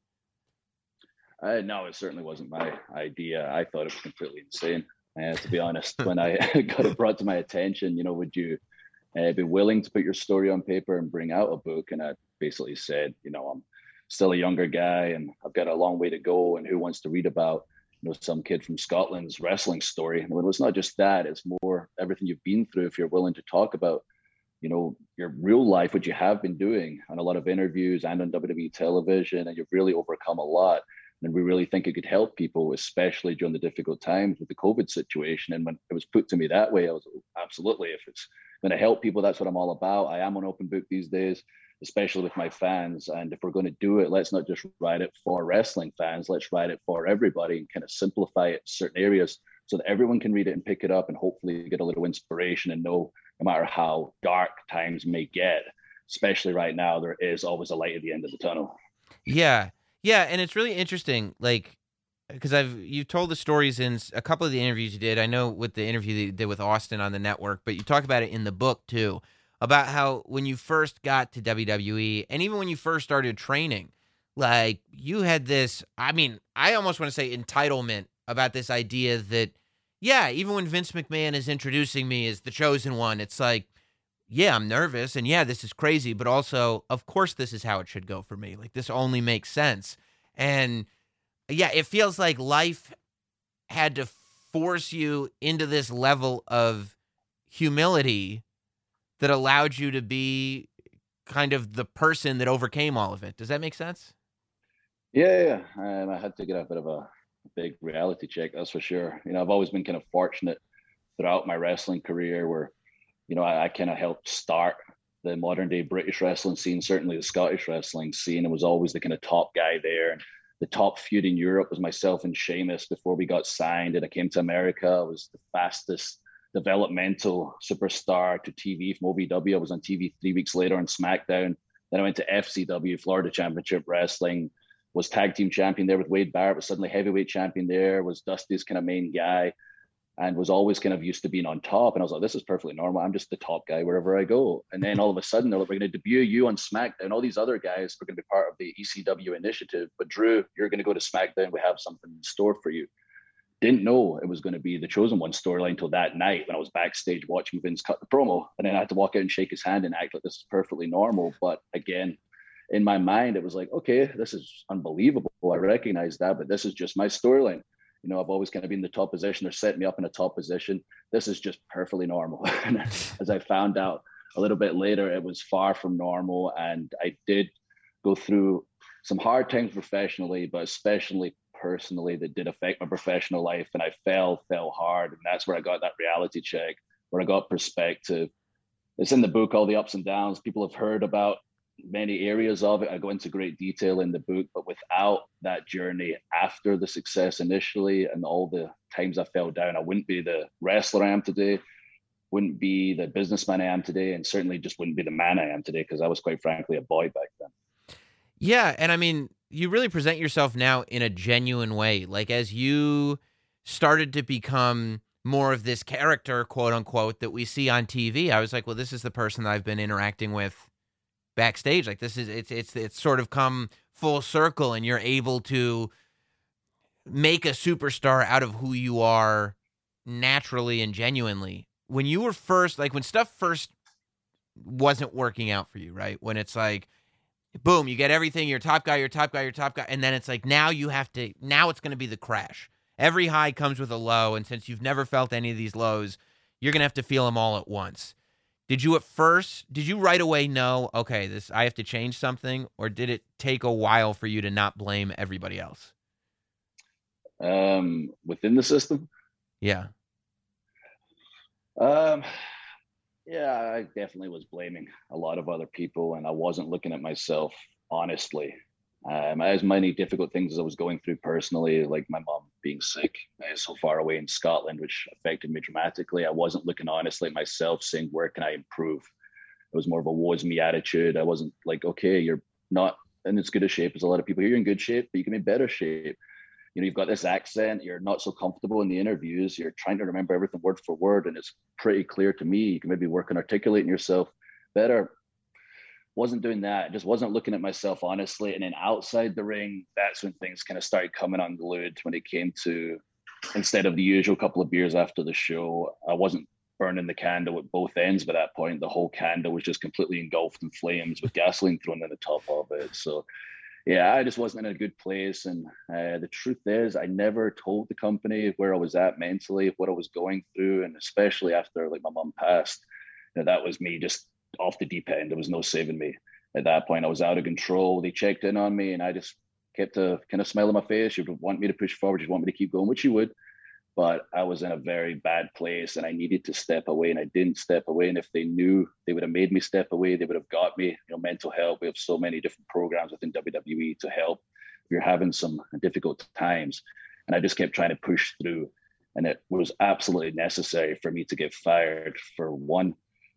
Uh, no, it certainly wasn't my idea. I thought it was completely insane. Uh, to be honest, when I got it brought to my attention, you know, would you uh, be willing to put your story on paper and bring out a book? And I basically said, you know, I'm still a younger guy and I've got a long way to go. And who wants to read about, you know, some kid from Scotland's wrestling story? And well, it's not just that, it's more everything you've been through. If you're willing to talk about, you know, your real life, what you have been doing on a lot of interviews and on W W E television, and you've really overcome a lot. And we really think it could help people, especially during the difficult times with the COVID situation. And when it was put to me that way, I was absolutely, if it's going to help people, that's what I'm all about. I am an open book these days, especially with my fans. And if we're going to do it, let's not just write it for wrestling fans. Let's write it for everybody and kind of simplify it in certain areas so that everyone can read it and pick it up and hopefully get a little inspiration and know no matter how dark times may get, especially right now, there is always a light at the end of the tunnel. Yeah. Yeah, and it's really interesting, like, because I've you've told the stories in a couple of the interviews you did. I know with the interview that you did with Austin on the network, but you talk about it in the book too, about how when you first got to W W E, and even when you first started training, like, you had this, I mean, I almost want to say entitlement about this idea that, yeah, even when Vince McMahon is introducing me as the chosen one, it's like, yeah, I'm nervous, and yeah, this is crazy, but also, of course, this is how it should go for me. Like, this only makes sense. And yeah, it feels like life had to force you into this level of humility that allowed you to be kind of the person that overcame all of it. Does that make sense? Yeah, yeah. Um, I had to get a bit of a big reality check, that's for sure. You know, I've always been kind of fortunate throughout my wrestling career where, you know, I, I kind of helped start the modern day British wrestling scene, certainly the Scottish wrestling scene. I was always the kind of top guy there. And the top feud in Europe was myself and Sheamus before we got signed. And I came to America. I was the fastest developmental superstar to T V from O V W. I was on T V three weeks later on SmackDown. Then I went to F C W, Florida Championship Wrestling, was tag team champion there with Wade Barrett, was suddenly heavyweight champion there, was Dusty's kind of main guy. and was always kind of used to being on top. And I was like, this is perfectly normal. I'm just the top guy wherever I go. And then all of a sudden, they're like, we're going to debut you on SmackDown. All these other guys are going to be part of the E C W initiative. But Drew, you're going to go to SmackDown. We have something in store for you. Didn't know it was going to be the Chosen One storyline until that night when I was backstage watching Vince cut the promo. And then I had to walk out and shake his hand and act like this is perfectly normal. But again, in my mind, it was like, okay, this is unbelievable. I recognize that, but this is just my storyline. You know, I've always kind of been in the top position. They're setting me up in a top position. This is just perfectly normal. And as I found out a little bit later, it was far from normal. And I did go through some hard times professionally, but especially personally, that did affect my professional life. And I fell, fell hard. And that's where I got that reality check, where I got perspective. It's in the book, all the ups and downs. People have heard about many areas of it. I go into great detail in the book, but without that journey after the success initially and all the times I fell down, I wouldn't be the wrestler I am today, wouldn't be the businessman I am today, and certainly just wouldn't be the man I am today, because I was quite frankly a boy back then. Yeah, and I mean, you really present yourself now in a genuine way. Like, as you started to become more of this character, quote unquote, that we see on T V, I was like, well, this is the person that I've been interacting with backstage. Like, this is it's it's it's sort of come full circle, and you're able to make a superstar out of who you are naturally and genuinely. When you were first, like when stuff first wasn't working out for you, right? When it's like, boom, you get everything, you're top guy, you're top guy, you're top guy, and then it's like, now you have to, now it's going to be the crash. Every high comes with a low, and since you've never felt any of these lows, you're going to have to feel them all at once. Did you at first, did you right away know, okay, this, I have to change something, or did it take a while for you to not blame everybody else? Um, within the system? Yeah. Um, yeah, I definitely was blaming a lot of other people, and I wasn't looking at myself honestly. Um, as many difficult things as I was going through personally, like my mom being sick uh, so far away in Scotland, which affected me dramatically. I wasn't looking honestly at myself, saying, where can I improve? It was more of a woe is me attitude. I wasn't like, okay, you're not in as good a shape as a lot of people. You're in good shape, but you can be in better shape. You know, you've got this accent, you're not so comfortable in the interviews, you're trying to remember everything word for word, and it's pretty clear to me. You can maybe work on articulating yourself better. Wasn't doing that, just wasn't looking at myself honestly. And then outside the ring, that's when things kind of started coming unglued. When it came to, instead of the usual couple of beers after the show, I wasn't burning the candle at both ends by that point. The whole candle was just completely engulfed in flames with gasoline thrown in the top of it. So yeah, I just wasn't in a good place. And uh, the truth is, I never told the company where I was at mentally, what I was going through. And especially after like my mom passed, you know, that was me just off the deep end. There was no saving me at that point. I was out of control. They checked in on me, and I just kept a kind of smile on my face. You would want me to push forward, you want me to keep going, which you would. But I was in a very bad place, and I needed to step away, and I didn't step away. And if they knew, they would have made me step away. They would have got me. You know, mental health. We have so many different programs within W W E to help if you're having some difficult times. And I just kept trying to push through, and it was absolutely necessary for me to get fired. For one,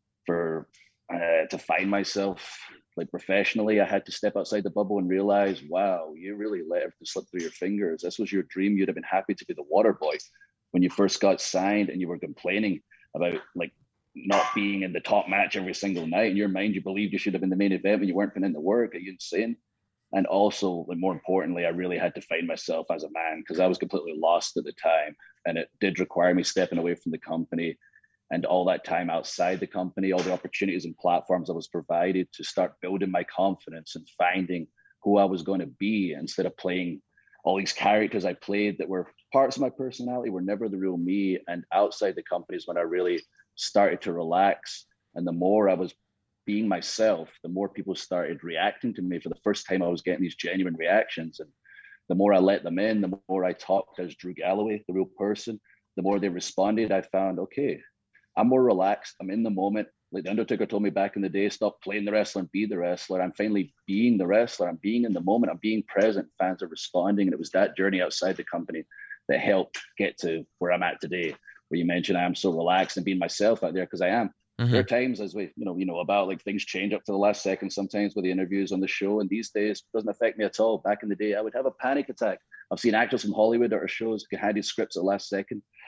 for uh, to find myself like professionally, I had to step outside the bubble and realize, wow, you really let everything slip through your fingers. This was your dream. You'd have been happy to be the water boy when you first got signed, and you were complaining about like not being in the top match every single night. In your mind, you believed you should have been the main event when you weren't putting in the work. Are you insane? And also, and more importantly, I really had to find myself as a man, because I was completely lost at the time. And it did require me stepping away from the company. And all that time outside the company, all the opportunities and platforms I was provided to start building my confidence and finding who I was going to be, instead of playing all these characters I played that were parts of my personality, were never the real me. And outside the company is when I really started to relax. And the more I was being myself, the more people started reacting to me. For the first time, I was getting these genuine reactions. And the more I let them in, the more I talked as Drew Galloway, the real person, the more they responded. I found, okay, I'm more relaxed. I'm in the moment. Like The Undertaker told me back in the day, stop playing the wrestler and be the wrestler. I'm finally being the wrestler. I'm being in the moment. I'm being present. Fans are responding. And it was that journey outside the company that helped get to where I'm at today, where you mentioned I am so relaxed and being myself out there, because I am. Mm-hmm. There are times, as we, you know, you know about, like things change up to the last second sometimes with the interviews on the show. And these days, it doesn't affect me at all. Back in the day, I would have a panic attack. I've seen actors from Hollywood or shows who handed scripts at the last second.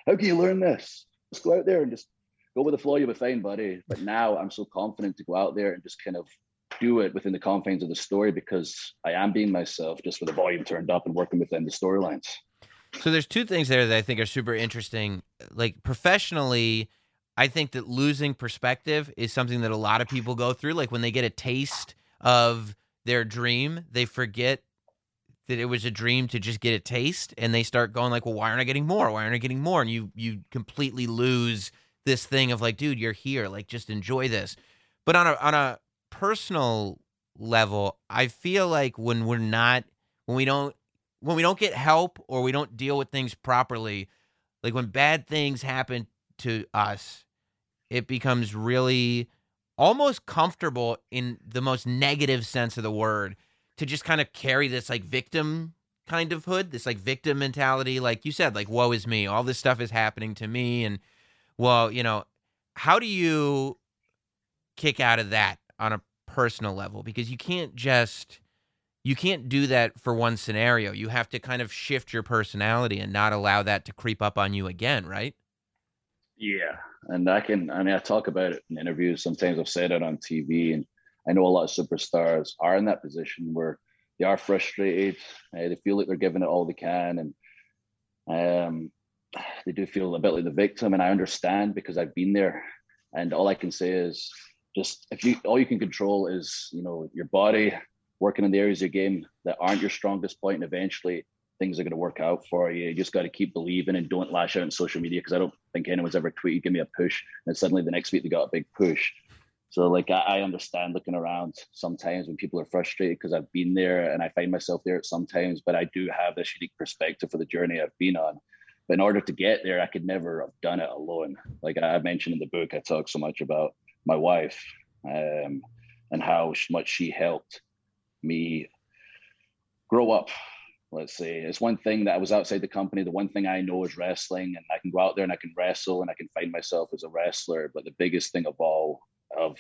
how can you learn this? Let's go out there and just go with the flow. You'll be fine, buddy. But now I'm so confident to go out there and just kind of do it within the confines of the story, because I am being myself, just with the volume turned up and working within the storylines. So there's two things there that I think are super interesting. Like professionally, I think that losing perspective is something that a lot of people go through. Like when they get a taste of their dream, they forget that it was a dream to just get a taste, and they start going like, well, why aren't I getting more? Why aren't I getting more? And you you completely lose this thing of like, dude, you're here, like just enjoy this. But on a on a personal level, I feel like when we're not when we don't when we don't get help or we don't deal with things properly, like when bad things happen to us, it becomes really almost comfortable in the most negative sense of the word to just kind of carry this like victim kind of hood, this like victim mentality. Like you said, like, woe is me. All this stuff is happening to me. And well, you know, how do you kick out of that on a personal level? Because you can't just, you can't do that for one scenario. You have to kind of shift your personality and not allow that to creep up on you again, right? Yeah. And I can, I mean, I talk about it in interviews. Sometimes I've said it on T V, and I know a lot of superstars are in that position where they are frustrated. Uh, they feel like they're giving it all they can. And um, they do feel a bit like the victim. And I understand, because I've been there. And all I can say is just, if you, all you can control is, you know, your body, working in the areas of your game that aren't your strongest point. And eventually things are going to work out for you. You just got to keep believing and don't lash out on social media, because I don't think anyone's ever tweeted, give me a push. And suddenly the next week they got a big push. So like, I, I understand looking around sometimes when people are frustrated, because I've been there and I find myself there at sometimes, but I do have this unique perspective for the journey I've been on. But in order to get there, I could never have done it alone. Like I mentioned in the book, I talk so much about my wife um, and how much she helped me grow up. Let's say it's one thing that I was outside the company. The one thing I know is wrestling, and I can go out there and I can wrestle and I can find myself as a wrestler. But the biggest thing of all, of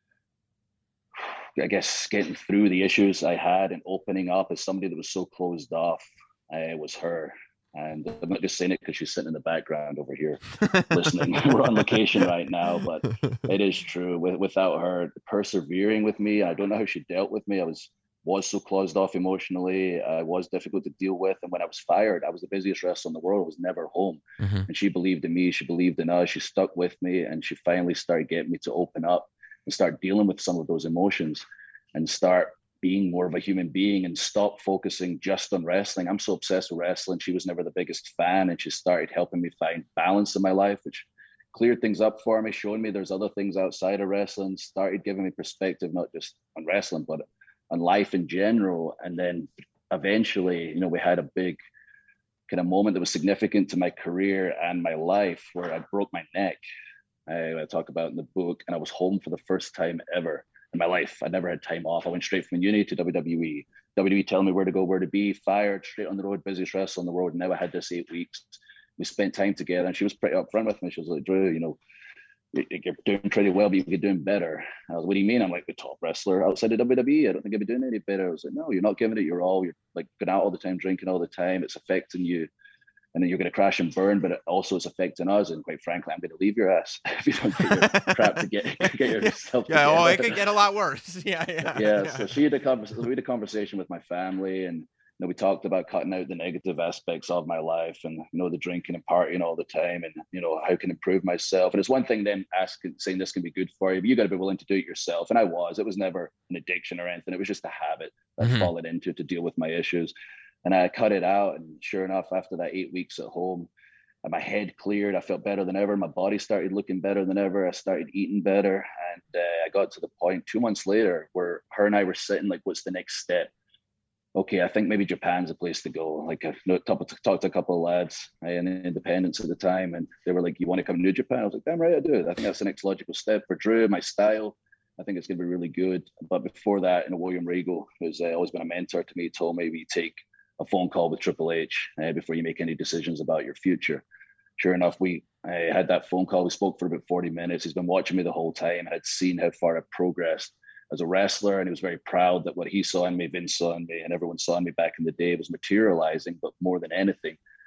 I guess getting through the issues I had and opening up as somebody that was so closed off, uh, was her. And I'm not just saying it because she's sitting in the background over here listening. We're on location right now, but it is true. With, without her persevering with me, I don't know how she dealt with me. I was was so closed off emotionally. I was difficult to deal with. And when I was fired, I was the busiest wrestler in the world. I was never home. Mm-hmm. And she believed in me. She believed in us. She stuck with me. And she finally started getting me to open up and start dealing with some of those emotions and start being more of a human being and stop focusing just on wrestling. I'm so obsessed with wrestling. She was never the biggest fan. And she started helping me find balance in my life, which cleared things up for me, showing me there's other things outside of wrestling, started giving me perspective, not just on wrestling, but on life in general. And then eventually, you know, we had a big kind of moment that was significant to my career and my life, where I broke my neck. I, I talk about in the book, and I was home for the first time ever in my life. I never had time off. I went straight from uni to W W E. W W E telling me where to go, where to be, fired, straight on the road, busiest wrestler on the road. Now I had this eight weeks. We spent time together, and she was pretty upfront with me. She was like, Drew, you know, you're doing pretty well, but you could be doing better. I was, what do you mean? I'm like the top wrestler outside of W W E. I don't think I'd be doing any better. I was like, no, you're not giving it your all. You're like going out all the time, drinking all the time. It's affecting you. And then you're going to crash and burn, but it also is affecting us. And quite frankly, I'm going to leave your ass if you don't get your crap to get, get yourself yeah, together. Oh, it could get a lot worse. Yeah, yeah. Yeah, yeah. So she had a conversation, we had a conversation with my family, and you know, we talked about cutting out the negative aspects of my life, and you know, the drinking and partying all the time, and you know, how I can improve myself. And it's one thing then asking, saying this can be good for you, but you got to be willing to do it yourself. And I was. It was never an addiction or anything. It was just a habit I'd mm-hmm. fallen into to deal with my issues. And I cut it out. And sure enough, after that eight weeks at home, my head cleared. I felt better than ever. My body started looking better than ever. I started eating better. And uh, I got to the point two months later where her and I were sitting like, what's the next step? Okay, I think maybe Japan's a place to go. Like I talked to a couple of lads in Independence at the time, and they were like, you want to come to New Japan? I was like, damn right I do. I think that's the next logical step for Drew, my style. I think it's going to be really good. But before that, you know, William Regal, who's uh, always been a mentor to me, told me we take a phone call with Triple H uh, before you make any decisions about your future. Sure enough, we uh, had that phone call. We spoke for about forty minutes. He's been watching me the whole time. I had seen how far I progressed as a wrestler, and he was very proud that what he saw in me, Vince saw in me, and everyone saw in me back in the day was materializing. But more than anything,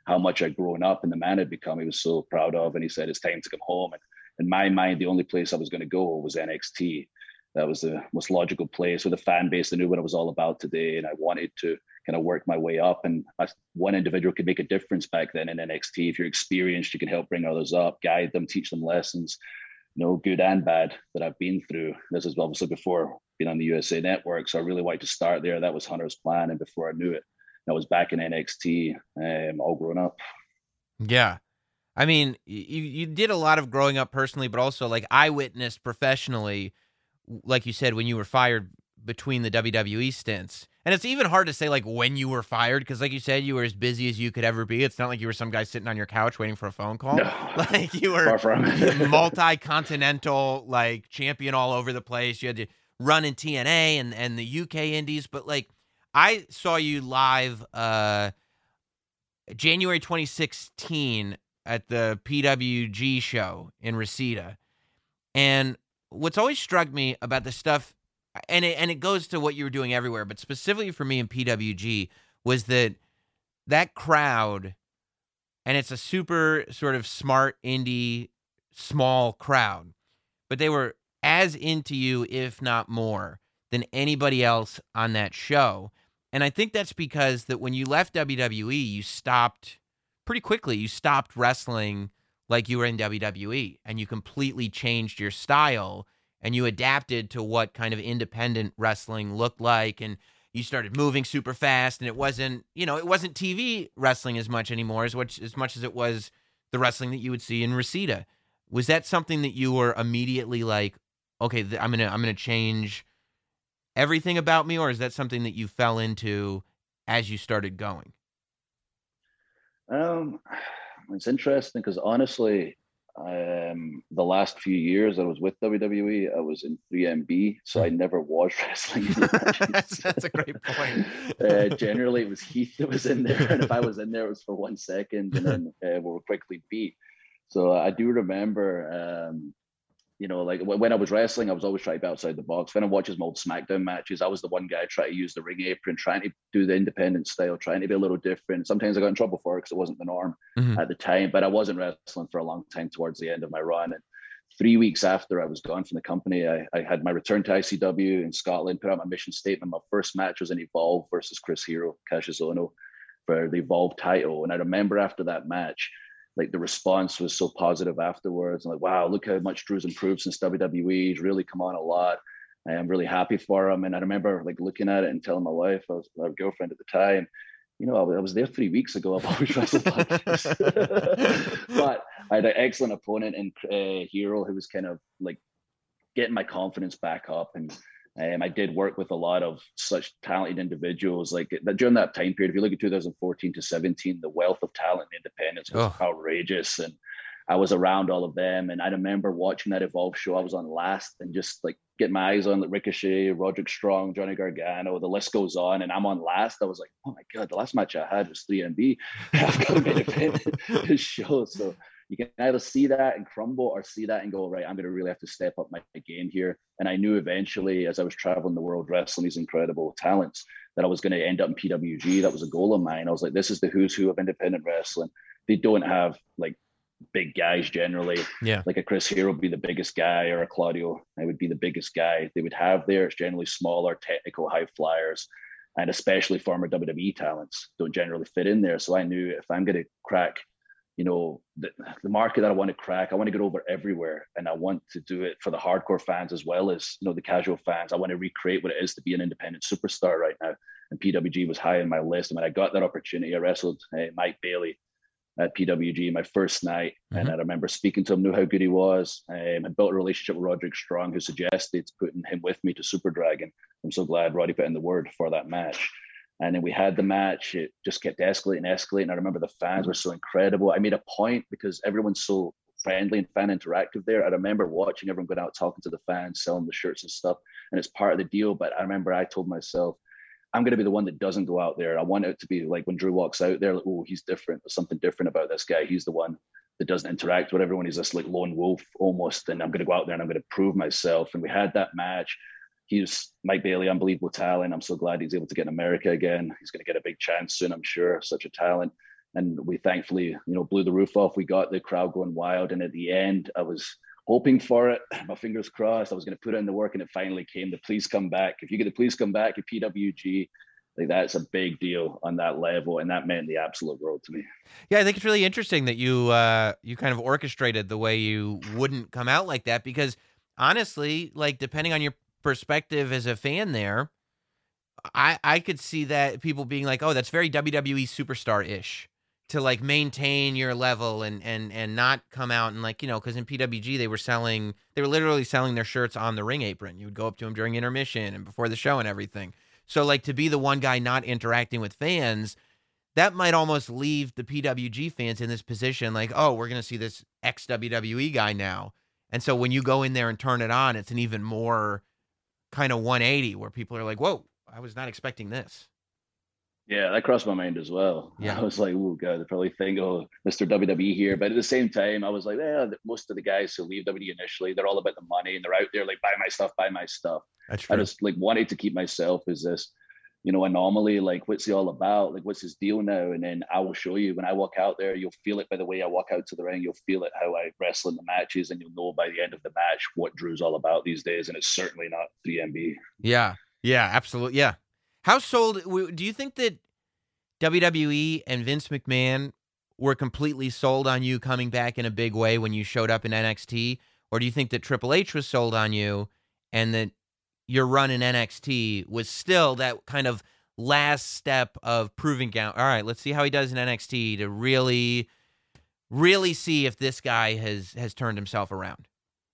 how much I'd grown up and the man I'd become, he was so proud of. And he said, it's time to come home. And in my mind, the only place I was going to go was N X T. That was the most logical place with a fan base that knew what it was all about today. And I wanted to kind of work my way up. And one individual could make a difference back then in N X T. If you're experienced, you can help bring others up, guide them, teach them lessons, you know, good and bad that I've been through. This is obviously before being on the U S A Network. So I really wanted to start there. That was Hunter's plan. And before I knew it, I was back in N X T, um, all grown up. Yeah. I mean, you, you did a lot of growing up personally, but also like I witnessed professionally, like you said, when you were fired between the W W E stints. And it's even hard to say like when you were fired, because like you said, you were as busy as you could ever be. It's not like you were some guy sitting on your couch waiting for a phone call. No, like you were multi-continental, like champion all over the place. You had to run in T N A and, and the U K indies. But like I saw you live uh, January twenty sixteen at the P W G show in Reseda. And what's always struck me about the stuff, and it, and it goes to what you were doing everywhere, but specifically for me in P W G, was that that crowd, and it's a super sort of smart, indie, small crowd, but they were as into you, if not more, than anybody else on that show. And I think that's because that when you left W W E, you stopped pretty quickly. You stopped wrestling like you were in W W E, and you completely changed your style, and you adapted to what kind of independent wrestling looked like, and you started moving super fast, and it wasn't, you know, it wasn't T V wrestling as much anymore as much, as much as it was the wrestling that you would see in Reseda. Was that something that you were immediately like, okay, th- I'm gonna I'm gonna change everything about me, or is that something that you fell into as you started going? Um, it's interesting because honestly, um, the last few years I was with W W E, I was in three M B, so I never was wrestling. that's, that's a great point. uh, generally, it was Heath that was in there, and if I was in there, it was for one second, and then uh, we were quickly beat. So I do remember, um, you know, like when I was wrestling, I was always trying to be outside the box. When I watches my old SmackDown matches, I was the one guy trying to use the ring apron, trying to do the independent style, trying to be a little different. Sometimes I got in trouble for it because it wasn't the norm mm-hmm. at the time, but I wasn't wrestling for a long time towards the end of my run. And three weeks after I was gone from the company, I, I had my return to I C W in Scotland, put out my mission statement. My first match was in Evolve versus Chris Hero, Cassius Ohno, for the Evolve title. And I remember after that match, like the response was so positive afterwards. I'm like, wow, look how much Drew's improved since W W E. He's really come on a lot. I'm really happy for him. And I remember like looking at it and telling my wife, I was my girlfriend at the time, you know, I was there three weeks ago. I've always wrestled like this. But I had an excellent opponent in uh, Hero who was kind of like getting my confidence back up. And Um, I did work with a lot of such talented individuals. Like that, during that time period, if you look at two thousand fourteen to seventeen, the wealth of talent and independence was oh. outrageous. And I was around all of them. And I remember watching that Evolve show. I was on last and just like getting my eyes on like Ricochet, Roderick Strong, Johnny Gargano, the list goes on. And I'm on last. I was like, oh my God, the last match I had was three M B. I've got to be independent this show. So you can either see that and crumble or see that and go, right, I'm going to really have to step up my game here. And I knew eventually as I was traveling the world wrestling these incredible talents that I was going to end up in P W G. That was a goal of mine. I was like, this is the who's who of independent wrestling. They don't have like big guys generally. Yeah. Like a Chris Hero would be the biggest guy, or a Claudio, I would be the biggest guy they would have there. It's generally smaller, technical, high flyers. And especially former W W E talents don't generally fit in there. So I knew if I'm going to crack you know, the, the market that I want to crack, I want to get over everywhere. And I want to do it for the hardcore fans as well as, you know, the casual fans. I want to recreate what it is to be an independent superstar right now. And P W G was high on my list. And when I got that opportunity, I wrestled uh, Mike Bailey at P W G my first night. Mm-hmm. And I remember speaking to him, knew how good he was. Um, I built a relationship with Roderick Strong, who suggested putting him with me to Super Dragon. I'm so glad Roddy put in the word for that match. And then we had the match. It just kept escalating, escalating. I remember the fans were so incredible. I made a point because everyone's so friendly and fan interactive there. I remember watching everyone going out, talking to the fans, selling the shirts and stuff. And it's part of the deal. But I remember I told myself, I'm going to be the one that doesn't go out there. I want it to be like when Drew walks out there, like, oh, he's different. There's something different about this guy. He's the one that doesn't interact with everyone. He's this like lone wolf almost. And I'm going to go out there and I'm going to prove myself. And we had that match. He's Mike Bailey, unbelievable talent. I'm so glad he's able to get in America again. He's going to get a big chance soon, I'm sure. Such a talent. and we thankfully, you know, blew the roof off. We got the crowd going wild. And at the end, I was hoping for it. My fingers crossed. I was going to put in the work, and it finally came. The Please Come Back. If you get the Please Come Back at P W G, like that's a big deal on that level. And that meant the absolute world to me. Yeah, I think it's really interesting that you uh, you kind of orchestrated the way you wouldn't come out like that, because honestly, like depending on your perspective as a fan there, I, I could see that people being like, oh, that's very W W E superstar-ish to like maintain your level and and and not come out and like, you know, because in P W G they were selling, they were literally selling their shirts on the ring apron. You would go up to them during intermission and before the show and everything. So like to be the one guy not interacting with fans, that might almost leave the P W G fans in this position like, oh, we're going to see this ex-W W E guy now. And so when you go in there and turn it on, it's an even more kind of one eighty where people are like, whoa, I was not expecting this. Yeah, that crossed my mind as well. Yeah. I was like, oh, God, they probably think, oh, Mister W W E here. But at the same time, I was like, yeah, most of the guys who leave W W E initially, they're all about the money and they're out there like, buy my stuff, buy my stuff. That's true. I just like wanted to keep myself as this, you know, anomaly. Like, what's he all about? Like, what's his deal now? And then I will show you when I walk out there, you'll feel it by the way I walk out to the ring. You'll feel it how I wrestle in the matches, and you'll know by the end of the match what Drew's all about these days. And it's certainly not three M B. Yeah. Yeah, absolutely. Yeah. How sold, do you think that W W E and Vince McMahon were completely sold on you coming back in a big way when you showed up in N X T? Or do you think that Triple H was sold on you and that your run in N X T was still that kind of last step of proving out, all right, let's see how he does in N X T to really, really see if this guy has has turned himself around?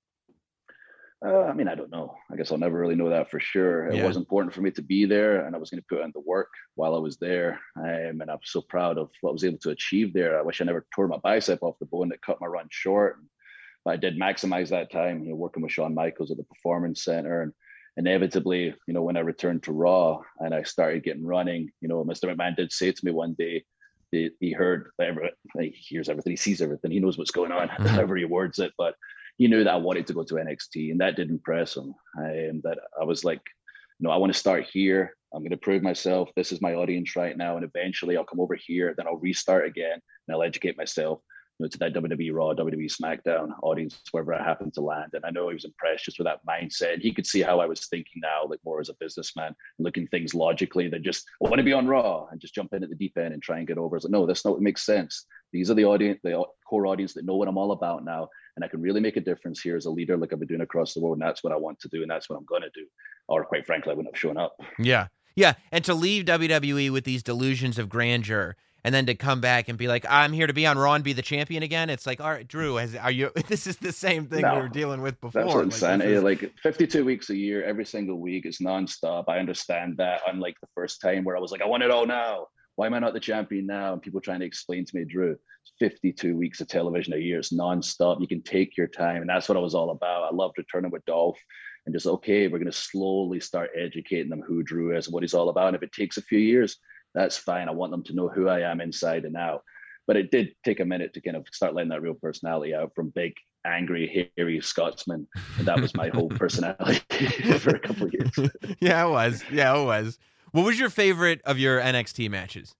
Uh, I mean, I don't know. I guess I'll never really know that for sure. It Yeah. was important for me to be there, and I was going to put in the work while I was there. Um, and I'm so proud of what I was able to achieve there. I wish I never tore my bicep off the bone that cut my run short. But I did maximize that time, you know, working with Shawn Michaels at the Performance Center. And inevitably, you know, when I returned to Raw and I started getting running, you know, Mister McMahon did say to me one day, he, he heard, every, he hears everything, he sees everything, he knows what's going on, Mhm. however he words it. But he knew that I wanted to go to N X T, and that did impress him. And that I was like, no, I want to start here. I'm going to prove myself. This is my audience right now. And eventually I'll come over here, then I'll restart again and I'll educate myself, you know, to that W W E Raw, W W E SmackDown audience, wherever I happened to land. And I know he was impressed just with that mindset. And he could see how I was thinking now, like more as a businessman, looking things logically than just, I want to be on Raw and just jump in at the deep end and try and get over. It's like, no, that's not what makes sense. These are the audience, the core audience that know what I'm all about now. And I can really make a difference here as a leader, like I've been doing across the world. And that's what I want to do. And that's what I'm going to do. Or quite frankly, I wouldn't have shown up. Yeah. Yeah. And to leave W W E with these delusions of grandeur and then to come back and be like, I'm here to be on Raw and be the champion again. It's like, all right, Drew, has, are you, this is the same thing No, we were dealing with before. That's like, insanity. is... Like fifty-two weeks a year, every single week is nonstop. I understand that. Unlike the first time where I was like, I want it all now. Why am I not the champion now? And people trying to explain to me, Drew, it's fifty-two weeks of television a year. It's nonstop. You can take your time. And that's what I was all about. I loved returning with Dolph and just, okay, we're going to slowly start educating them who Drew is, what he's all about. And if it takes a few years, that's fine. I want them to know who I am inside and out. But it did take a minute to kind of start letting that real personality out from big, angry, hairy Scotsman. And that was my whole personality for a couple of years. Yeah, it was. Yeah, it was. What was your favorite of your N X T matches?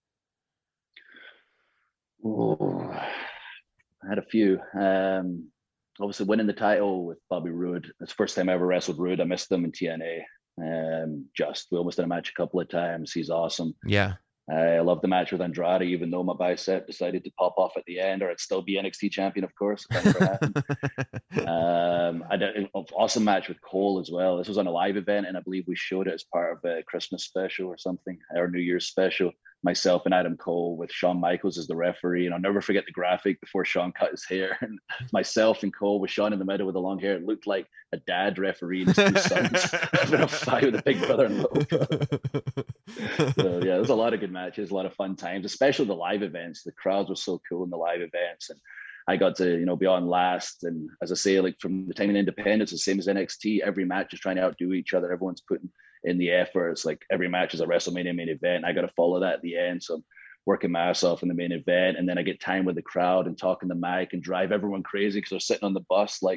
Oh, I had a few. Um, obviously, winning the title with Bobby Roode. It's the first time I ever wrestled Roode. I missed him in T N A. Um, just we almost did a match a couple of times. He's awesome. Yeah. I love the match with Andrade, even though my bicep decided to pop off at the end, or I'd still be N X T champion, of course. If that never happened. um, I did an awesome match with Cole as well. This was on a live event, and I believe we showed it as part of a Christmas special or something, or New Year's special. Myself and Adam Cole with Shawn Michaels as the referee. And I'll never forget the graphic before Shawn cut his hair. And myself and Cole with Shawn in the middle with the long hair. It looked like a dad referee and his two sons having a fight with a big brother and little brother. So yeah, there's a lot of good matches, a lot of fun times, especially the live events. The crowds were so cool in the live events. And I got to, you know, be on last. And as I say, like from the time in Independence, the same as N X T, every match is trying to outdo each other. Everyone's putting in the effort. It's like every match is a WrestleMania main event. I got to follow that at the end. So I'm working my ass off in the main event. And then I get time with the crowd and talking the mic and drive everyone crazy because they're sitting on the bus like,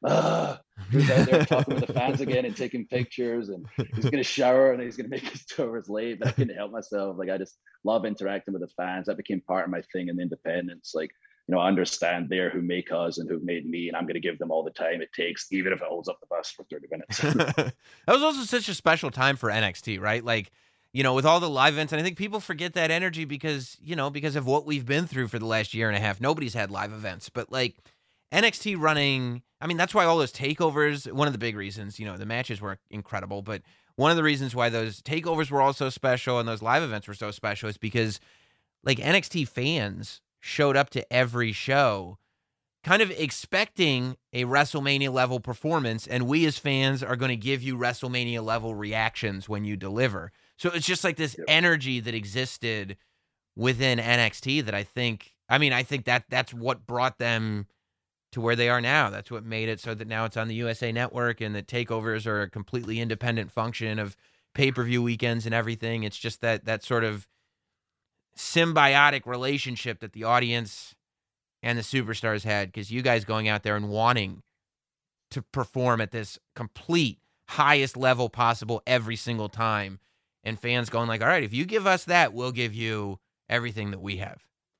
ah, Drew's out there talking with the fans again and taking pictures, and he's going to shower and he's going to make his two hours late. But I couldn't help myself. Like, I just love interacting with the fans. That became part of my thing in the independents. Like, you know, I understand they're who make us and who made me, and I'm going to give them all the time it takes, even if it holds up the bus for thirty minutes. That was also such a special time for N X T, right? Like, you know, with all the live events, and I think people forget that energy because, you know, because of what we've been through for the last year and a half. Nobody's had live events, but like N X T running, I mean, that's why all those takeovers, one of the big reasons, you know, the matches were incredible, but one of the reasons why those takeovers were all so special and those live events were so special is because like N X T fans showed up to every show kind of expecting a WrestleMania level performance, and we as fans are going to give you WrestleMania level reactions when you deliver. So it's just like this energy that existed within N X T that I think, I mean, I think that that's what brought them to where they are now. That's what made it so that now it's on the U S A Network and the takeovers are a completely independent function of pay-per-view weekends and everything. It's just that that sort of symbiotic relationship that the audience and the superstars had, because you guys going out there and wanting to perform at this complete highest level possible every single time, and fans going like, all right, if you give us that, we'll give you everything that we have.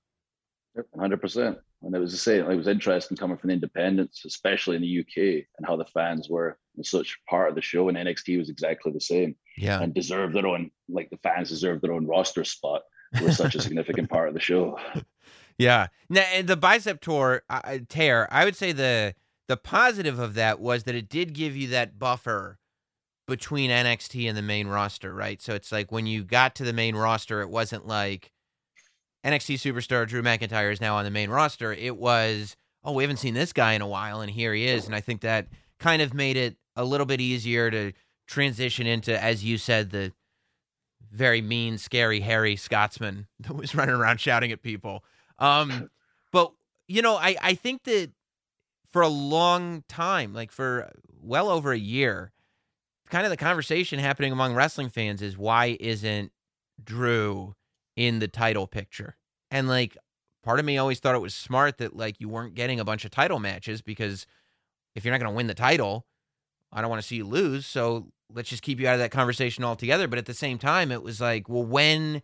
one hundred percent. And it was the same. It was interesting coming from the independents, especially in the U K, and how the fans were such part of the show. And N X T was exactly the same. Yeah. And deserved their own, like the fans deserved their own roster spot. It was such a significant part of the show. Yeah. Now, and the bicep tour uh, tear, I would say the the positive of that was that it did give you that buffer between N X T and the main roster, right? So it's like when you got to the main roster, it wasn't like N X T superstar Drew McIntyre is now on the main roster. It was, oh, we haven't seen this guy in a while, and here he is. And I think that kind of made it a little bit easier to transition into, as you said, the very mean, scary, hairy Scotsman that was running around shouting at people. Um, but, you know, I, I think that for a long time, like for well over a year, kind of the conversation happening among wrestling fans is, why isn't Drew in the title picture? And like, part of me always thought it was smart that like you weren't getting a bunch of title matches, because if you're not going to win the title, I don't want to see you lose. So let's just keep you out of that conversation altogether. But at the same time, it was like, well, when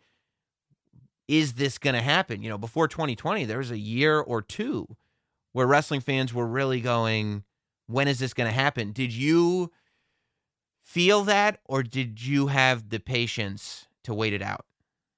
is this going to happen? You know, before twenty twenty, there was a year or two where wrestling fans were really going, when is this going to happen? Did you feel that, or did you have the patience to wait it out?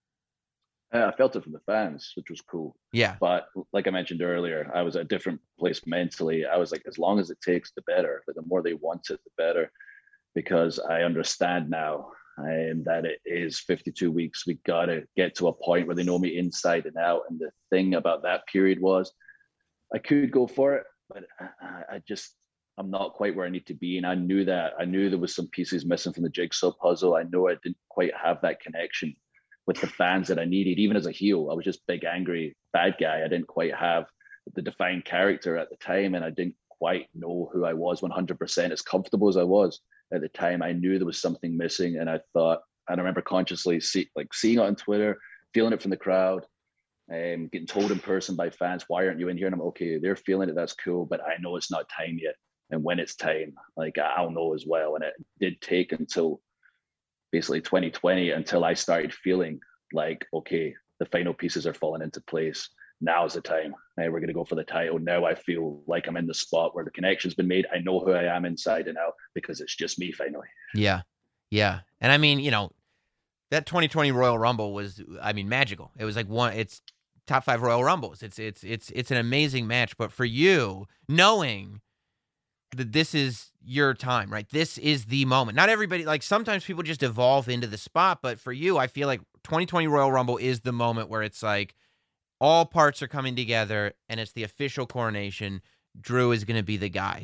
Uh, I felt it from the fans, which was cool. Yeah. But like I mentioned earlier, I was at a different place mentally. I was like, as long as it takes, the better. But the more they want it, the better. Because I understand now um, that it is fifty-two weeks. We got to get to a point where they know me inside and out. And the thing about that period was, I could go for it, but I, I just, I'm not quite where I need to be. And I knew that. I knew there was some pieces missing from the jigsaw puzzle. I know I didn't quite have that connection with the fans that I needed. Even as a heel, I was just big, angry, bad guy. I didn't quite have the defined character at the time, and I didn't quite know who I was one hundred percent as comfortable as I was at the time. I knew there was something missing, and I thought, I remember consciously see, like seeing it on Twitter, feeling it from the crowd, um, getting told in person by fans, why aren't you in here? And I'm okay, they're feeling it, that's cool, but I know it's not time yet. And when it's time, like I'll know as well. And it did take until basically twenty twenty until I started feeling like, okay, the final pieces are falling into place. Now's the time. Now we're going to go for the title. Now I feel like I'm in the spot where the connection's been made. I know who I am inside and out because it's just me finally. Yeah. Yeah. And I mean, you know, that twenty twenty Royal Rumble was, I mean, magical. It was like one, it's top five Royal Rumbles. It's, it's, it's, it's an amazing match. But for you, knowing that this is your time, right? This is the moment. Not everybody, like sometimes people just evolve into the spot, but for you, I feel like twenty twenty Royal Rumble is the moment where it's like all parts are coming together and it's the official coronation. Drew is going to be the guy.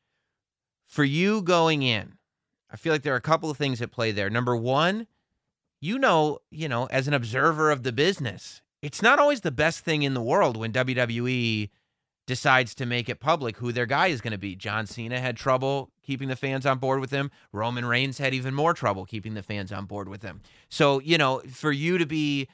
For you going in, I feel like there are a couple of things at play there. Number one, you know, you know, as an observer of the business, it's not always the best thing in the world when W W E decides to make it public who their guy is going to be. John Cena had trouble keeping the fans on board with him. Roman Reigns had even more trouble keeping the fans on board with him. So, you know, for you to be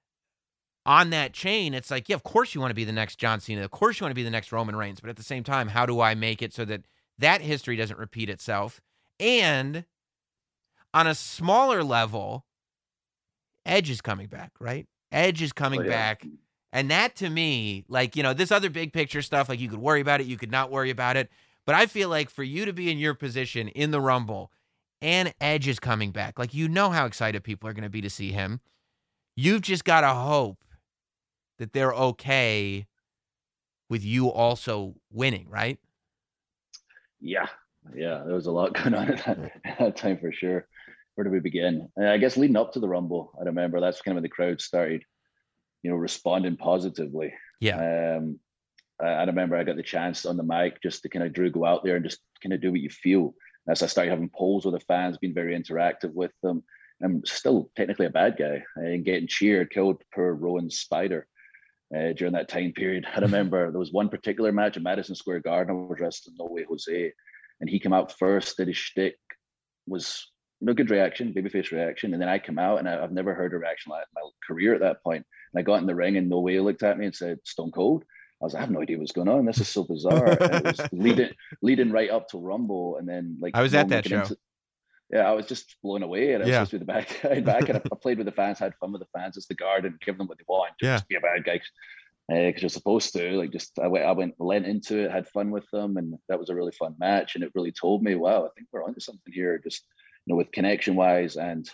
on that chain, it's like, yeah, of course you want to be the next John Cena. Of course you want to be the next Roman Reigns. But at the same time, how do I make it so that that history doesn't repeat itself. And on a smaller level, Edge is coming back, right? Edge is coming Oh, yeah. back. And that to me, like, you know, this other big picture stuff, like you could worry about it, you could not worry about it. But I feel like for you to be in your position in the Rumble and Edge is coming back, like, you know how excited people are going to be to see him. You've just got to hope that they're okay with you also winning, right? Yeah, yeah, there was a lot going on at that, at that time for sure. Where do we begin? Uh, I guess leading up to the Rumble, I remember that's kind of when the crowd started, you know, responding positively. Yeah. Um, I, I remember I got the chance on the mic just to kind of Drew go out there and just kind of do what you feel. As I started having polls with the fans, being very interactive with them. I'm still technically a bad guy uh, and getting cheered, killed per Rowan's spider uh, during that time period. I remember there was one particular match at Madison Square Garden. I was wrestling No Way Jose, and he came out first, did his shtick, was you know, good reaction, babyface reaction. And then I come out and I, I've never heard a reaction like my career at that point. And I got in the ring and No Way looked at me and said, Stone Cold. I was like, I have no idea what's going on. This is so bizarre. And it was leading, leading right up to Rumble. And then like, I was at that show. Into, yeah, I was just blown away. And I was yeah. supposed to be the bad guy back. And I, I played with the fans, had fun with the fans as the guard and give them what they want. Just yeah. be a bad guy. Because uh, you're supposed to, like, just I went, I went, lent into it, had fun with them. And that was a really fun match. And it really told me, wow, I think we're onto something here. Just, you know, with connection wise and,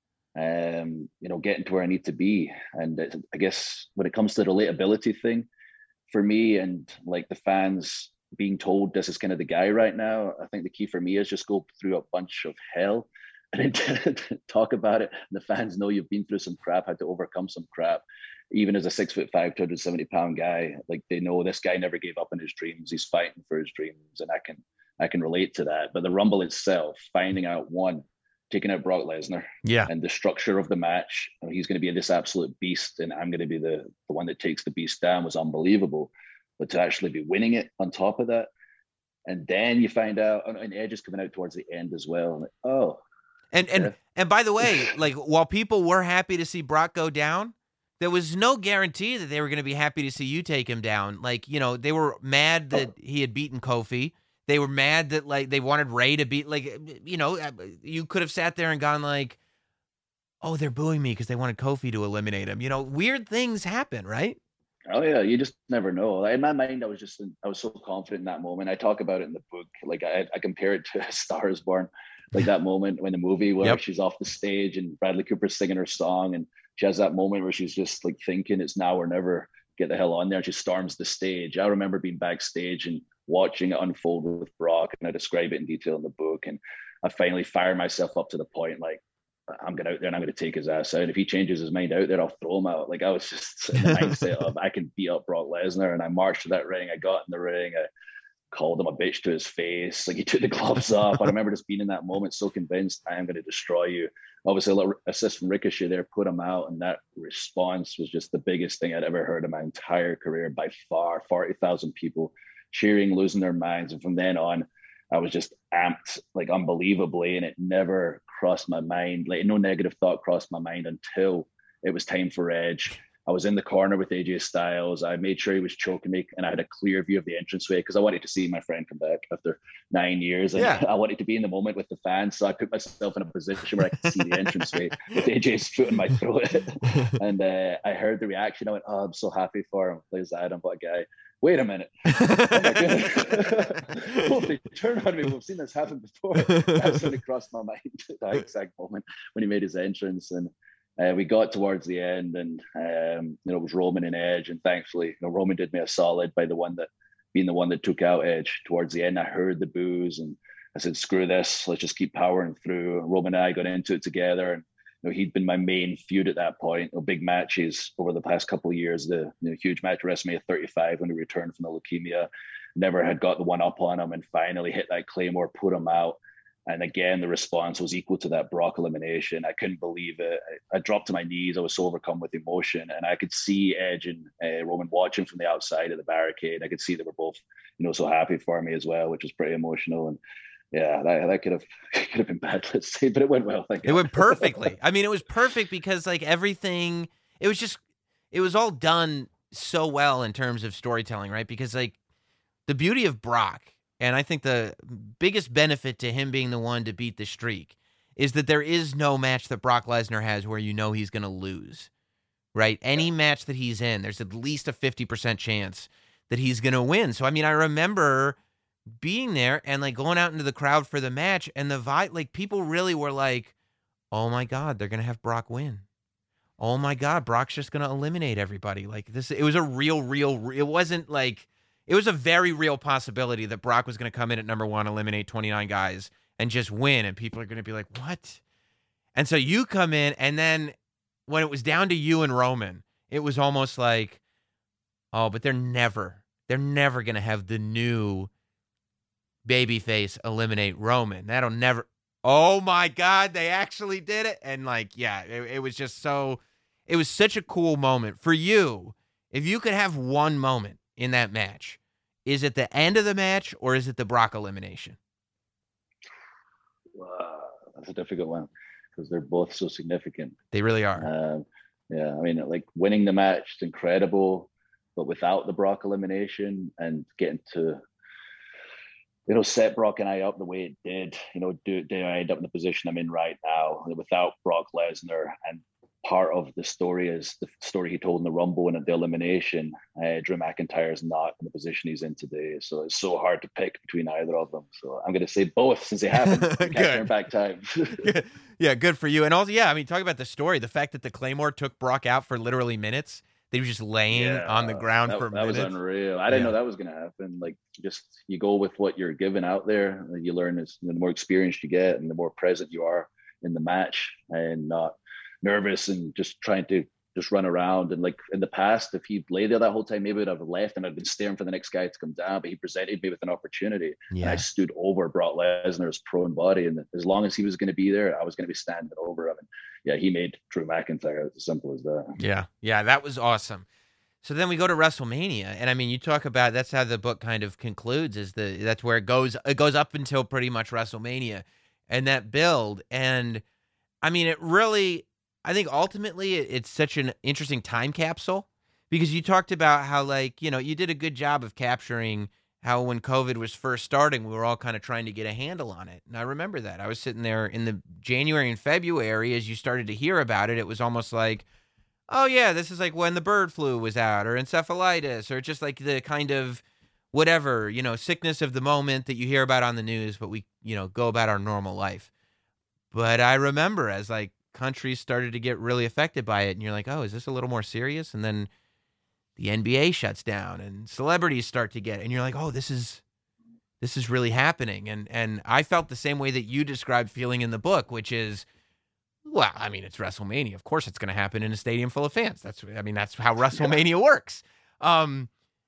um, you know, getting to where I need to be. And it, I guess when it comes to the relatability thing for me and like the fans being told this is kind of the guy right now, I think the key for me is just go through a bunch of hell and then talk about it. And the fans know you've been through some crap, had to overcome some crap. Even as a six foot five, two hundred seventy pound guy, like they know this guy never gave up on his dreams. He's fighting for his dreams. And I can, I can relate to that. But the Rumble itself, finding out one, taking out Brock Lesnar, yeah, and the structure of the match, I mean, he's going to be this absolute beast, and I'm going to be the the one that takes the beast down, was unbelievable. But to actually be winning it on top of that, and then you find out, and Edge is coming out towards the end as well. Like, oh, and and yeah. and by the way, like while people were happy to see Brock go down, there was no guarantee that they were going to be happy to see you take him down. Like, you know, they were mad that oh. he had beaten Kofi. They were mad that, like, they wanted Ray to beat, like, you know, you could have sat there and gone like, oh, they're booing me because they wanted Kofi to eliminate him. You know, weird things happen, right? Oh, yeah. You just never know. Like, in my mind, I was just, I was so confident in that moment. I talk about it in the book. Like, I, I compare it to Star is Born, like that moment when the movie where yep. she's off the stage and Bradley Cooper's singing her song. And she has that moment where she's just like thinking it's now or never, get the hell on there. And she storms the stage. I remember being backstage and watching it unfold with Brock, and I describe it in detail in the book. And I finally fire myself up to the point, like, I'm going out there and I'm going to take his ass out. If he changes his mind out there, I'll throw him out. Like, I was just in the mindset of I can beat up Brock Lesnar. And I marched to that ring. I got in the ring. I called him a bitch to his face. Like, he took the gloves off. I remember just being in that moment so convinced, I am going to destroy you. Obviously, a little assist from Ricochet there put him out. And that response was just the biggest thing I'd ever heard in my entire career by far. forty thousand people cheering, losing their minds. And from then on, I was just amped, like, unbelievably. And it never crossed my mind. Like, no negative thought crossed my mind until it was time for Edge. I was in the corner with A J Styles. I made sure he was choking me, and I had a clear view of the entranceway because I wanted to see my friend come back after nine years. And yeah. I wanted to be in the moment with the fans. So I put myself in a position where I could see the entranceway with A J's foot in my throat. And uh, I heard the reaction. I went, oh, I'm so happy for him. Plays Adam, what a guy. Wait a minute. Oh my goodness. Holy, turn on me. We've seen this happen before. That's when it crossed my mind at that exact moment when he made his entrance. And uh, we got towards the end, and um, you know, it was Roman and Edge. And thankfully, you know, Roman did me a solid by the one that being the one that took out Edge towards the end. I heard the boos and I said, screw this. Let's just keep powering through. And Roman and I got into it together. And you know, he'd been my main feud at that point. You know, big matches over the past couple of years. The you know, huge match at WrestleMania thirty-five when he returned from the leukemia. Never had got the one up on him, and finally hit that Claymore, put him out. And again, the response was equal to that Brock elimination. I couldn't believe it. I, I dropped to my knees. I was so overcome with emotion, and I could see Edge and uh, Roman watching from the outside of the barricade. I could see they were both, you know, so happy for me as well, which was pretty emotional. And yeah, that, that could have could have been bad, let's say, but it went well. Thank you. It went perfectly. I mean, it was perfect because like everything, it was just, it was all done so well in terms of storytelling, right? Because like the beauty of Brock and I think the biggest benefit to him being the one to beat the streak is that there is no match that Brock Lesnar has where you know he's going to lose, right? Any match that he's in, there's at least a fifty percent chance that he's going to win. So, I mean, I remember being there and, like, going out into the crowd for the match, and the vibe, like, people really were like, oh, my God, they're going to have Brock win. Oh, my God, Brock's just going to eliminate everybody. Like, this, it was a real, real, it wasn't like, it was a very real possibility that Brock was going to come in at number one, eliminate twenty-nine guys, and just win, and people are going to be like, what? And so you come in, and then when it was down to you and Roman, it was almost like, oh, but they're never, they're never going to have the new babyface eliminate Roman. That'll never, oh my God, they actually did it. And like, yeah, it, it was just so, it was such a cool moment. For you, if you could have one moment in that match, is it the end of the match or is it the Brock elimination? Wow, that's a difficult one because they're both so significant. They really are. Um, yeah, I mean, like winning the match is incredible, but without the Brock elimination and getting to, you know, set Brock and I up the way it did, you know, do, do I end up in the position I'm in right now without Brock Lesnar? And part of the story is the story he told in the Rumble and at the elimination. Uh, Drew McIntyre is not in the position he's in today, so it's so hard to pick between either of them. So I'm going to say both since they happened. I can't turn back time. Yeah, good for you. And also, yeah, I mean, talk about the story. The fact that the Claymore took Brock out for literally minutes. They were just laying yeah, on the ground that, for that minutes. That was unreal. I didn't yeah. know that was going to happen. Like, just you go with what you're given out there. You learn as the more experienced you get and the more present you are in the match and not nervous and just trying to just run around. And like in the past, if he'd lay there that whole time, maybe I'd have left and I'd been staring for the next guy to come down, but he presented me with an opportunity. Yeah. And I stood over Brock Lesnar's prone body. And as long as he was going to be there, I was going to be standing over him. And yeah, he made Drew McIntyre. It's as simple as that. Yeah. Yeah. That was awesome. So then we go to WrestleMania. And I mean, you talk about, that's how the book kind of concludes, is the, that's where it goes, it goes up until pretty much WrestleMania and that build. And I mean, it really, I think ultimately it's such an interesting time capsule because you talked about how, like, you know, you did a good job of capturing how when COVID was first starting, we were all kind of trying to get a handle on it. And I remember that. I was sitting there in the January and February as you started to hear about it. It was almost like, oh, yeah, this is like when the bird flu was out or encephalitis or just like the kind of whatever, you know, sickness of the moment that you hear about on the news, but we, you know, go about our normal life. But I remember as like, countries started to get really affected by it, and you're like, oh, is this a little more serious? And then the N B A shuts down and celebrities start to get it, and you're like, oh, this is this is really happening. And and I felt the same way that you described feeling in the book, which is, well, I mean, it's WrestleMania. Of course it's going to happen in a stadium full of fans. That's I mean, that's how WrestleMania works. Um,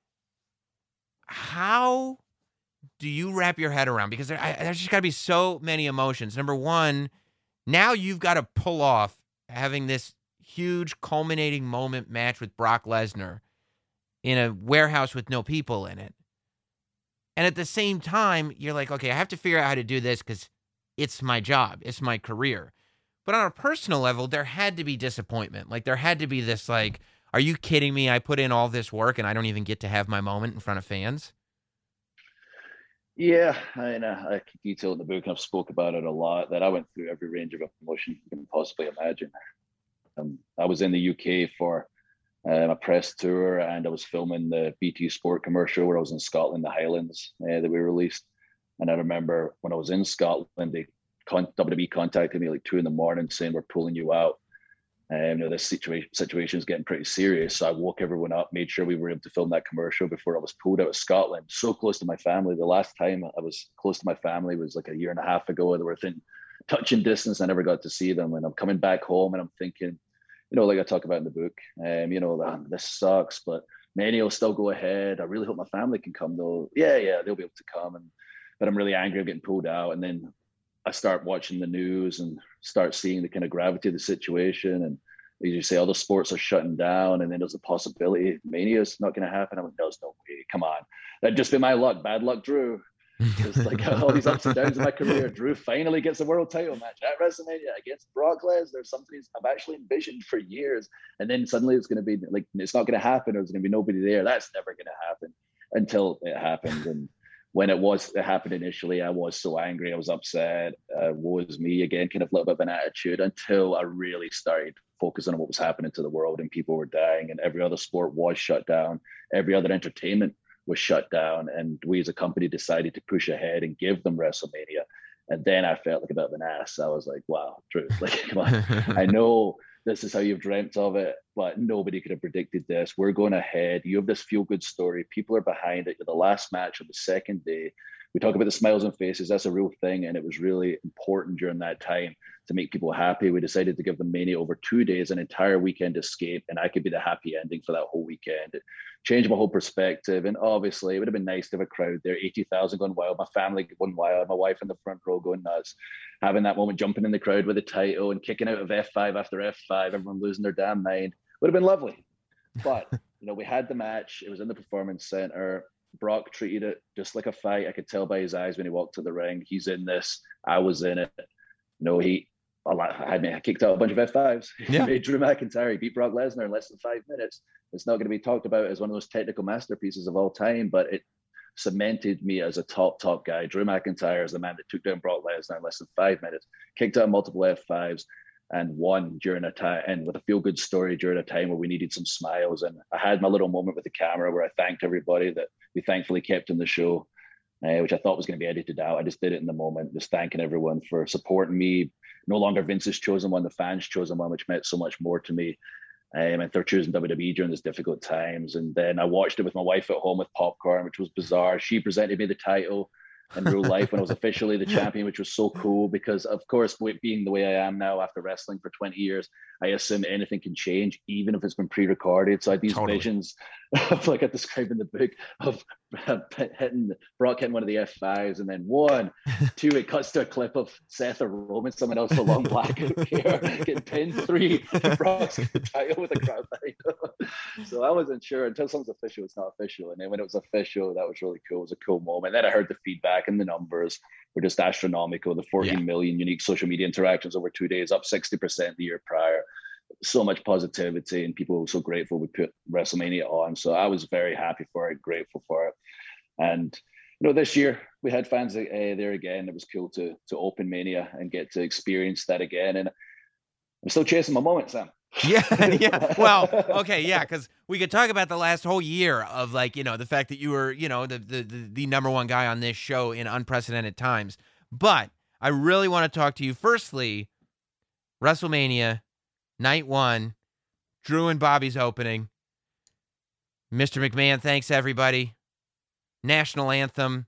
how do you wrap your head around? Because there, I, there's just got to be so many emotions. Number one, now you've got to pull off having this huge culminating moment match with Brock Lesnar in a warehouse with no people in it. And at the same time, you're like, okay, I have to figure out how to do this because it's my job. It's my career. But on a personal level, there had to be disappointment. Like there had to be this like, are you kidding me? I put in all this work and I don't even get to have my moment in front of fans. Yeah, I know. I can detail in the book, and I've spoke about it a lot, that I went through every range of emotion you can possibly imagine. Um, I was in the U K for um, a press tour, and I was filming the B T Sport commercial where I was in Scotland, the Highlands, uh, that we released. And I remember when I was in Scotland, they con- W W E contacted me like two in the morning saying, we're pulling you out. Um, you know, this situation situation is getting pretty serious. So I woke everyone up, made sure we were able to film that commercial before I was pulled out of Scotland. So close to my family. The last time I was close to my family was like a year and a half ago. They were within touching distance. I never got to see them. And I'm coming back home and I'm thinking, you know, like I talk about in the book, um, you know, um, this sucks, but many will still go ahead. I really hope my family can come though. Yeah, yeah, they'll be able to come. And but I'm really angry I'm getting pulled out. And then I start watching the news and start seeing the kind of gravity of the situation. And as you say, other sports are shutting down, and then there's a possibility Mania is not going to happen. I'm like, there's no way. Come on. That'd just be my luck. Bad luck, Drew. It's like all these ups and downs in my career. Drew finally gets a world title match at WrestleMania against Brock Lesnar. Something I've actually envisioned for years. And then suddenly it's going to be like, it's not going to happen, or there's going to be nobody there. That's never going to happen until it happens. And when it was it happened initially, I was so angry, I was upset, uh, woe is me again, kind of a little bit of an attitude, until I really started focusing on what was happening to the world, and people were dying, and every other sport was shut down, every other entertainment was shut down, and we as a company decided to push ahead and give them WrestleMania. And then I felt like a bit of an ass. I was like, wow, Drew, like, come on. I know this is how you've dreamt of it, but nobody could have predicted this. We're going ahead. You have this feel-good story. People are behind it. You're the last match of the second day. We talk about the smiles on faces. That's a real thing. And it was really important during that time to make people happy. We decided to give them Mania over two days, an entire weekend escape, and I could be the happy ending for that whole weekend. It changed my whole perspective. And obviously, it would have been nice to have a crowd there, eighty thousand going wild, my family going wild, my wife in the front row going nuts, having that moment, jumping in the crowd with the title and kicking out of F five after F five, everyone losing their damn mind. Would have been lovely. But, you know, we had the match. It was in the Performance Center. Brock treated it just like a fight. I could tell by his eyes when he walked to the ring. He's in this. I was in it. You know, he, I mean, I kicked out a bunch of F fives. Yeah. He made Drew McIntyre. He beat Brock Lesnar in less than five minutes. It's not going to be talked about as one of those technical masterpieces of all time, but it cemented me as a top, top guy. Drew McIntyre is the man that took down Brock Lesnar in less than five minutes, kicked out multiple F fives, and won during a time, and with a feel-good story during a time where we needed some smiles. And I had my little moment with the camera where I thanked everybody that we thankfully kept in the show, uh, which I thought was going to be edited out. I just did it in the moment, just thanking everyone for supporting me. No longer Vince's chosen one, the fans chosen one, which meant so much more to me. Um, and they're choosing W W E during these difficult times. And then I watched it with my wife at home with popcorn, which was bizarre. She presented me the title in real life when I was officially the champion, which was so cool because, of course, being the way I am now after wrestling for twenty years, I assume anything can change, even if it's been pre-recorded. So I had these Totally. visions of, like I described in the book, of hitting Brock hitting one of the F fives, and then one, two, it cuts to a clip of Seth or Roman, someone else with a long black hair, getting pinned, three, Brock's title with a crowd behind him. So I wasn't sure until something's official, it's not official. And then when it was official, that was really cool. It was a cool moment. Then I heard the feedback, and the numbers were just astronomical. The fourteen Yeah. million unique social media interactions over two days, up sixty percent the year prior. So much positivity, and people were so grateful we put WrestleMania on. So I was very happy for it, grateful for it. And you know, this year we had fans uh, there again. It was cool to to open Mania and get to experience that again. And I'm still chasing my moment, Sam. Yeah, yeah. Well, okay, yeah, because we could talk about the last whole year of, like, you know, the fact that you were, you know, the, the the the number one guy on this show in unprecedented times. But I really want to talk to you. Firstly, WrestleMania, night one, Drew and Bobby's opening. Mister McMahon thanks everybody. National anthem.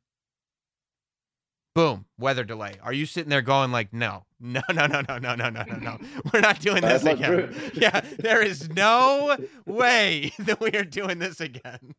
Boom, weather delay. Are you sitting there going like, no, no, no, no, no, no, no, no, no, no. We're not doing this Bad luck, again. Drew. Yeah, there is no way that we are doing this again.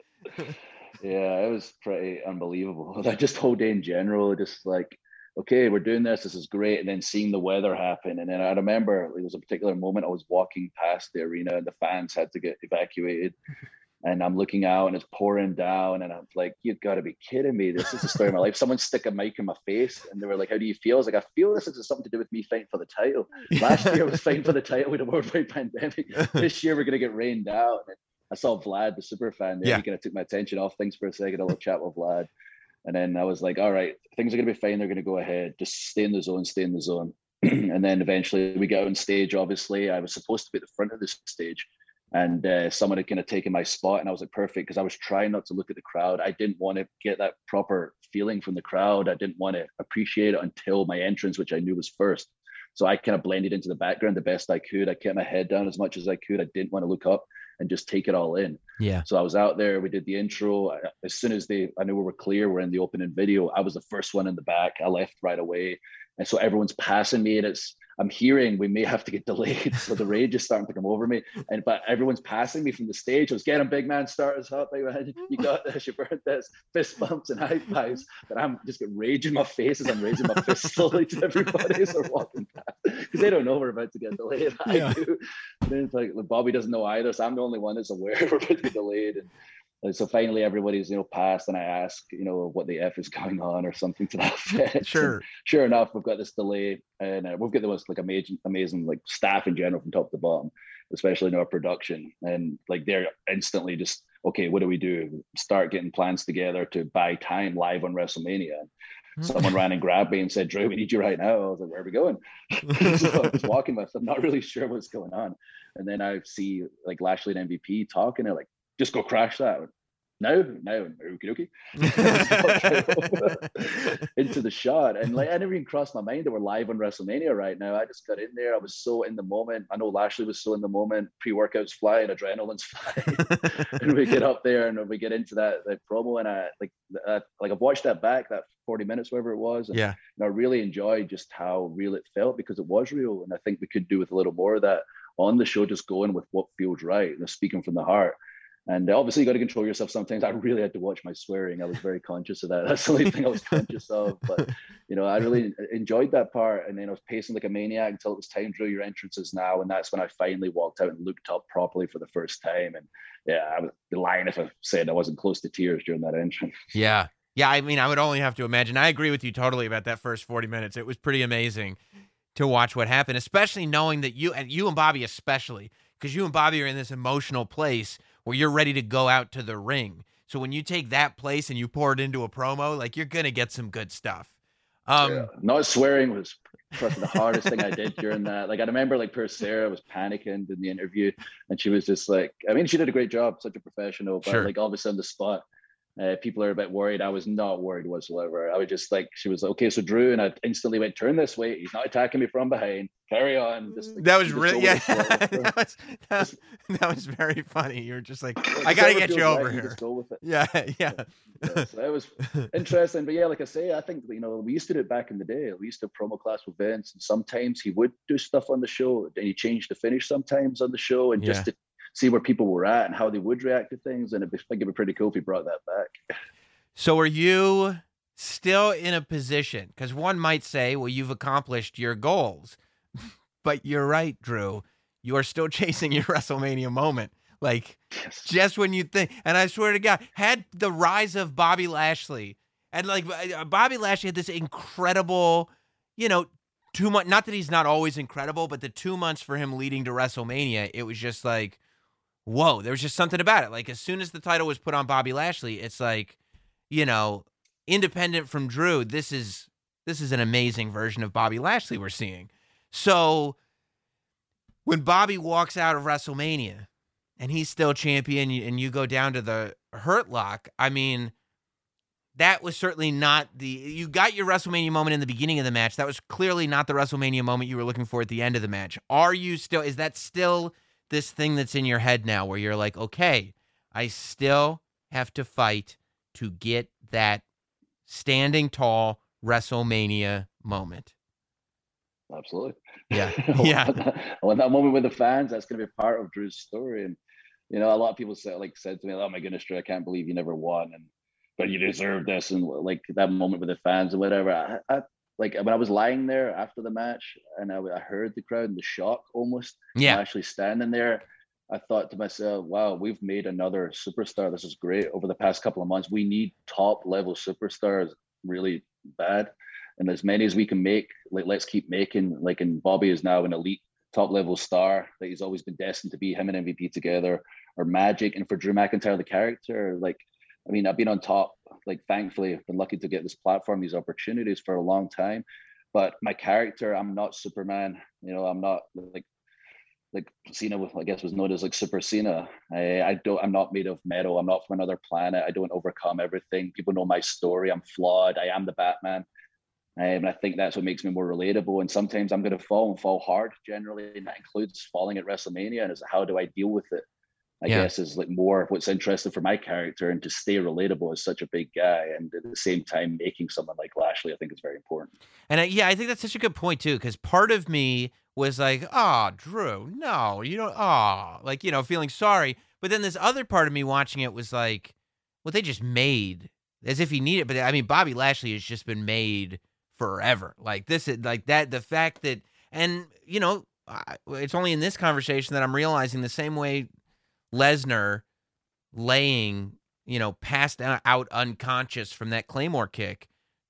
Yeah, it was pretty unbelievable. That just whole day in general, just like, okay, we're doing this, this is great. And then seeing the weather happen. And then I remember there was a particular moment I was walking past the arena and the fans had to get evacuated. And I'm looking out and it's pouring down. And I'm like, you've got to be kidding me. This is the story of my life. Someone stick a mic in my face and they were like, how do you feel? I was like, I feel this is something to do with me fighting for the title. Last year I was fighting for the title with a worldwide pandemic. This year we're going to get rained out. And I saw Vlad, the super fan there. Yeah. He kind of took my attention off things for a second. A little chat with Vlad. And then I was like, all right, things are going to be fine. They're going to go ahead. Just stay in the zone, stay in the zone. And then eventually we get on stage. Obviously, I was supposed to be at the front of the stage. And uh, someone had kind of taken my spot, and I was like, perfect, because I was trying not to look at the crowd. I didn't want to get that proper feeling from the crowd. I didn't want to appreciate it until my entrance, which I knew was first. So I kind of blended into the background the best I could. I kept my head down as much as I could. I didn't want to look up and just take it all in. Yeah. So I was out there. We did the intro. I, as soon as they, I knew we were clear, we're in the opening video, I was the first one in the back. I left right away. And so everyone's passing me, and it's, I'm hearing we may have to get delayed. So the rage is starting to come over me. And but everyone's passing me from the stage. I was getting big man, start us up. You got this, you burned this, fist bumps and high fives. But I'm just getting rage in my face as I'm raising my fist slowly to everybody as they're walking past. Because they don't know we're about to get delayed. I Yeah. do. And then it's like, Bobby doesn't know either. So I'm the only one that's aware we're about to be delayed. And like, so finally everybody's, you know, passed, and I ask, you know, what the F is going on or something to that effect. Sure. And sure enough, we've got this delay, and uh, we've got the most like amazing, amazing like staff in general from top to bottom, especially in our production. And like they're instantly just okay, what do we do? Start getting plans together to buy time live on WrestleMania. Someone ran and grabbed me and said, Drew, we need you right now. I was like, where are we going? So I'm just walking with, I'm not really sure what's going on. And then I see like Lashley and M V P talking. They're like, just go crash that. No, no, okie dokie. Into the shot. And like, I never even crossed my mind that we're live on WrestleMania right now. I just got in there. I was so in the moment. I know Lashley was so in the moment. Pre-workouts flying, adrenaline's flying. And we get up there and we get into that, that promo. And I like, uh, like I've watched that back, that forty minutes, whatever it was. And, yeah. and I really enjoyed just how real it felt because it was real. And I think we could do with a little more of that on the show, just going with what feels right, you know, speaking from the heart. And obviously you got to control yourself sometimes. I really had to watch my swearing. I was very conscious of that. That's the only thing I was conscious of. But, you know, I really enjoyed that part. And then I was pacing like a maniac until it was time, Drew, your entrance is now. And that's when I finally walked out and looked up properly for the first time. And yeah, I would be lying if I said I wasn't close to tears during that entrance. Yeah. Yeah, I mean, I would only have to imagine. I agree with you totally about that first forty minutes. It was pretty amazing to watch what happened, especially knowing that you, and you and Bobby especially, because you and Bobby are in this emotional place where you're ready to go out to the ring. So when you take that place and you pour it into a promo, like you're going to get some good stuff. Um, yeah. Not swearing was the hardest thing I did during that. Like I remember like poor Sarah was panicking in the interview and she was just like, I mean, she did a great job, such a professional, but sure. like obviously on the spot, Uh, people are a bit worried. I was not worried whatsoever. I was just like, she was okay. So Drew, and I instantly went, turn this way. He's not attacking me from behind. Carry on. Just, like, that was really, yeah. that, was, that, was, that was very funny. You were just like, yeah, I got to get you over right, here. You just go with it. Yeah, yeah. yeah so it was interesting. But yeah, like I say, I think, you know, we used to do it back in the day. We used to promo class with Vince, and sometimes he would do stuff on the show, and he changed the finish sometimes on the show, and yeah. just to see where people were at and how they would react to things. And it'd be, I think it'd be pretty cool if he brought that back. So are you still in a position? Because one might say, well, you've accomplished your goals. But you're right, Drew. You are still chasing your WrestleMania moment. Like, yes. Just when you think, and I swear to God, had the rise of Bobby Lashley, and like Bobby Lashley had this incredible, you know, two months, not that he's not always incredible, but the two months for him leading to WrestleMania, it was just like, whoa, there was just something about it. Like, as soon as the title was put on Bobby Lashley, it's like, you know, independent from Drew, this is this is an amazing version of Bobby Lashley we're seeing. So when Bobby walks out of WrestleMania and he's still champion and you go down to the Hurt Lock, I mean, that was certainly not the, you got your WrestleMania moment in the beginning of the match. That was clearly not the WrestleMania moment you were looking for at the end of the match. Are you still, is that still this thing that's in your head now where you're like, okay, I still have to fight to get that standing tall WrestleMania moment? Absolutely. Yeah. I Yeah. want that, I want that moment with the fans. That's going to be part of Drew's story. And, you know, a lot of people say, like said to me, oh my goodness, Drew, I can't believe you never won. And, but you deserve this. And like that moment with the fans and whatever. I, I like when I was lying there after the match and I, I heard the crowd and the shock almost. Yeah. Actually standing there, I thought to myself, wow, we've made another superstar. This is great. Over the past couple of months, we need top level superstars really bad. And as many as we can make, like, let's keep making. Like, and Bobby is now an elite top level star that he's always been destined to be. Him and M V P together are magic. And for Drew McIntyre, the character, like, I mean, I've been on top, like, thankfully, I've been lucky to get this platform, these opportunities for a long time. But my character, I'm not Superman. You know, I'm not like, like Cena, I guess, was known as like Super Cena. I, I don't, I'm not made of metal. I'm not from another planet. I don't overcome everything. People know my story. I'm flawed. I am the Batman. Um, and I think that's what makes me more relatable. And sometimes I'm going to fall and fall hard generally. And that includes falling at WrestleMania. And is how do I deal with it? I yeah. guess is like more what's interesting for my character, and to stay relatable as such a big guy. And at the same time, making someone like Lashley, I think is very important. And uh, yeah, I think that's such a good point too. Cause part of me was like, oh, Drew, no, you don't, oh, like, you know, feeling sorry. But then this other part of me watching it was like, well, they just made as if he needed, but I mean, Bobby Lashley has just been made forever. Like this is like that, the fact that, and you know, I, it's only in this conversation that I'm realizing the same way Lesnar laying, you know, passed out unconscious from that Claymore kick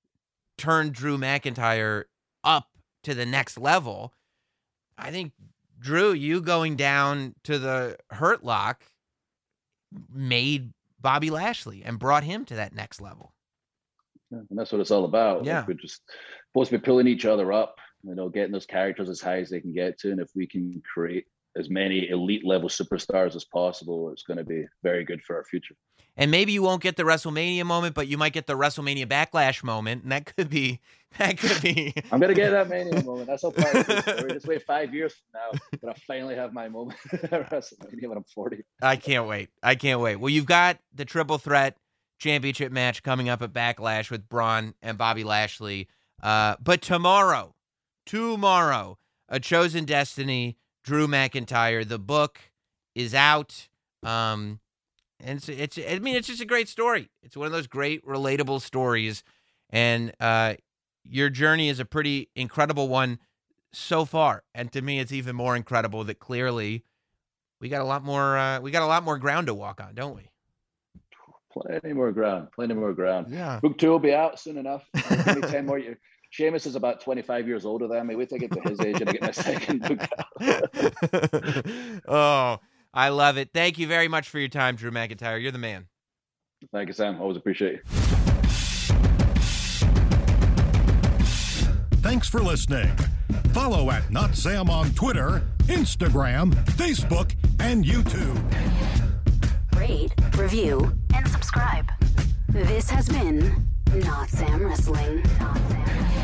turned Drew McIntyre up to the next level. I think, Drew, you going down to the Hurt Lock, made Bobby Lashley and brought him to that next level. Yeah, and that's what it's all about. Yeah. Like we're just supposed to be pulling each other up, you know, getting those characters as high as they can get to. And if we can create as many elite level superstars as possible, it's going to be very good for our future. And maybe you won't get the WrestleMania moment, but you might get the WrestleMania Backlash moment, and that could be that could be. I'm gonna get that Mania moment. That's how part of the story. Just wait five years from now, but I finally have my moment at WrestleMania when I'm forty. I can't wait. I can't wait. Well, you've got the Triple Threat Championship match coming up at Backlash with Braun and Bobby Lashley. Uh, but tomorrow, tomorrow, A Chosen Destiny, Drew McIntyre. The book is out. Um. And it's, it's, I mean, it's just a great story. It's one of those great, relatable stories. And uh, your journey is a pretty incredible one so far. And to me, it's even more incredible that clearly we got a lot more, uh, we got a lot more ground to walk on, don't we? Plenty more ground, plenty more ground. Yeah. Book two will be out soon enough. Maybe ten more years. Sheamus is about twenty-five years older than me. Wait till I get to his age and I get my second book out. Oh, I love it. Thank you very much for your time, Drew McIntyre. You're the man. Thank you, Sam. Always appreciate it. Thanks for listening. Follow at Not Sam on Twitter, Instagram, Facebook, and YouTube. Rate, review, and subscribe. This has been Not Sam Wrestling. Not Sam Wrestling.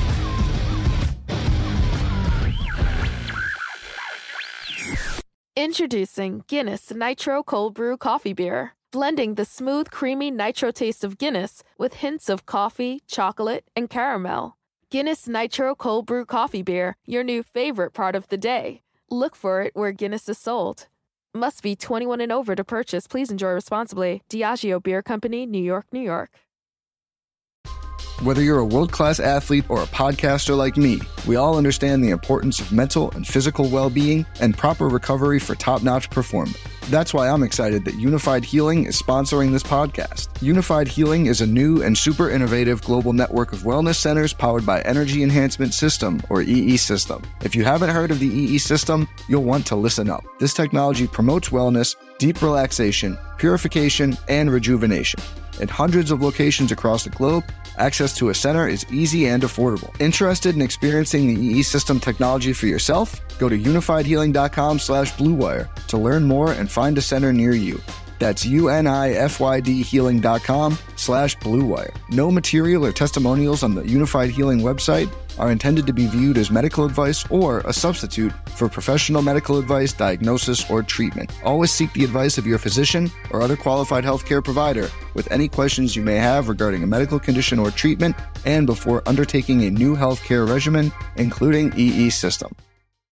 Introducing Guinness Nitro Cold Brew Coffee Beer, blending the smooth, creamy nitro taste of Guinness with hints of coffee, chocolate, and caramel. Guinness Nitro Cold Brew Coffee Beer, your new favorite part of the day. Look for it where Guinness is sold. Must be twenty-one and over to purchase. Please enjoy responsibly. Diageo Beer Company, New York, New York. Whether you're a world-class athlete or a podcaster like me, we all understand the importance of mental and physical well-being and proper recovery for top-notch performance. That's why I'm excited that Unified Healing is sponsoring this podcast. Unified Healing is a new and super innovative global network of wellness centers powered by Energy Enhancement System, or E E System. If you haven't heard of the E E System, you'll want to listen up. This technology promotes wellness, deep relaxation, purification, and rejuvenation. At hundreds of locations across the globe, access to a center is easy and affordable. Interested in experiencing the E E System technology for yourself? Go to unified healing dot com slash blue wire to learn more and find a center near you. That's unified healing dot com slash blue wire. No material or testimonials on the Unified Healing website are intended to be viewed as medical advice or a substitute for professional medical advice, diagnosis, or treatment. Always seek the advice of your physician or other qualified healthcare provider with any questions you may have regarding a medical condition or treatment and before undertaking a new healthcare regimen, including E E System.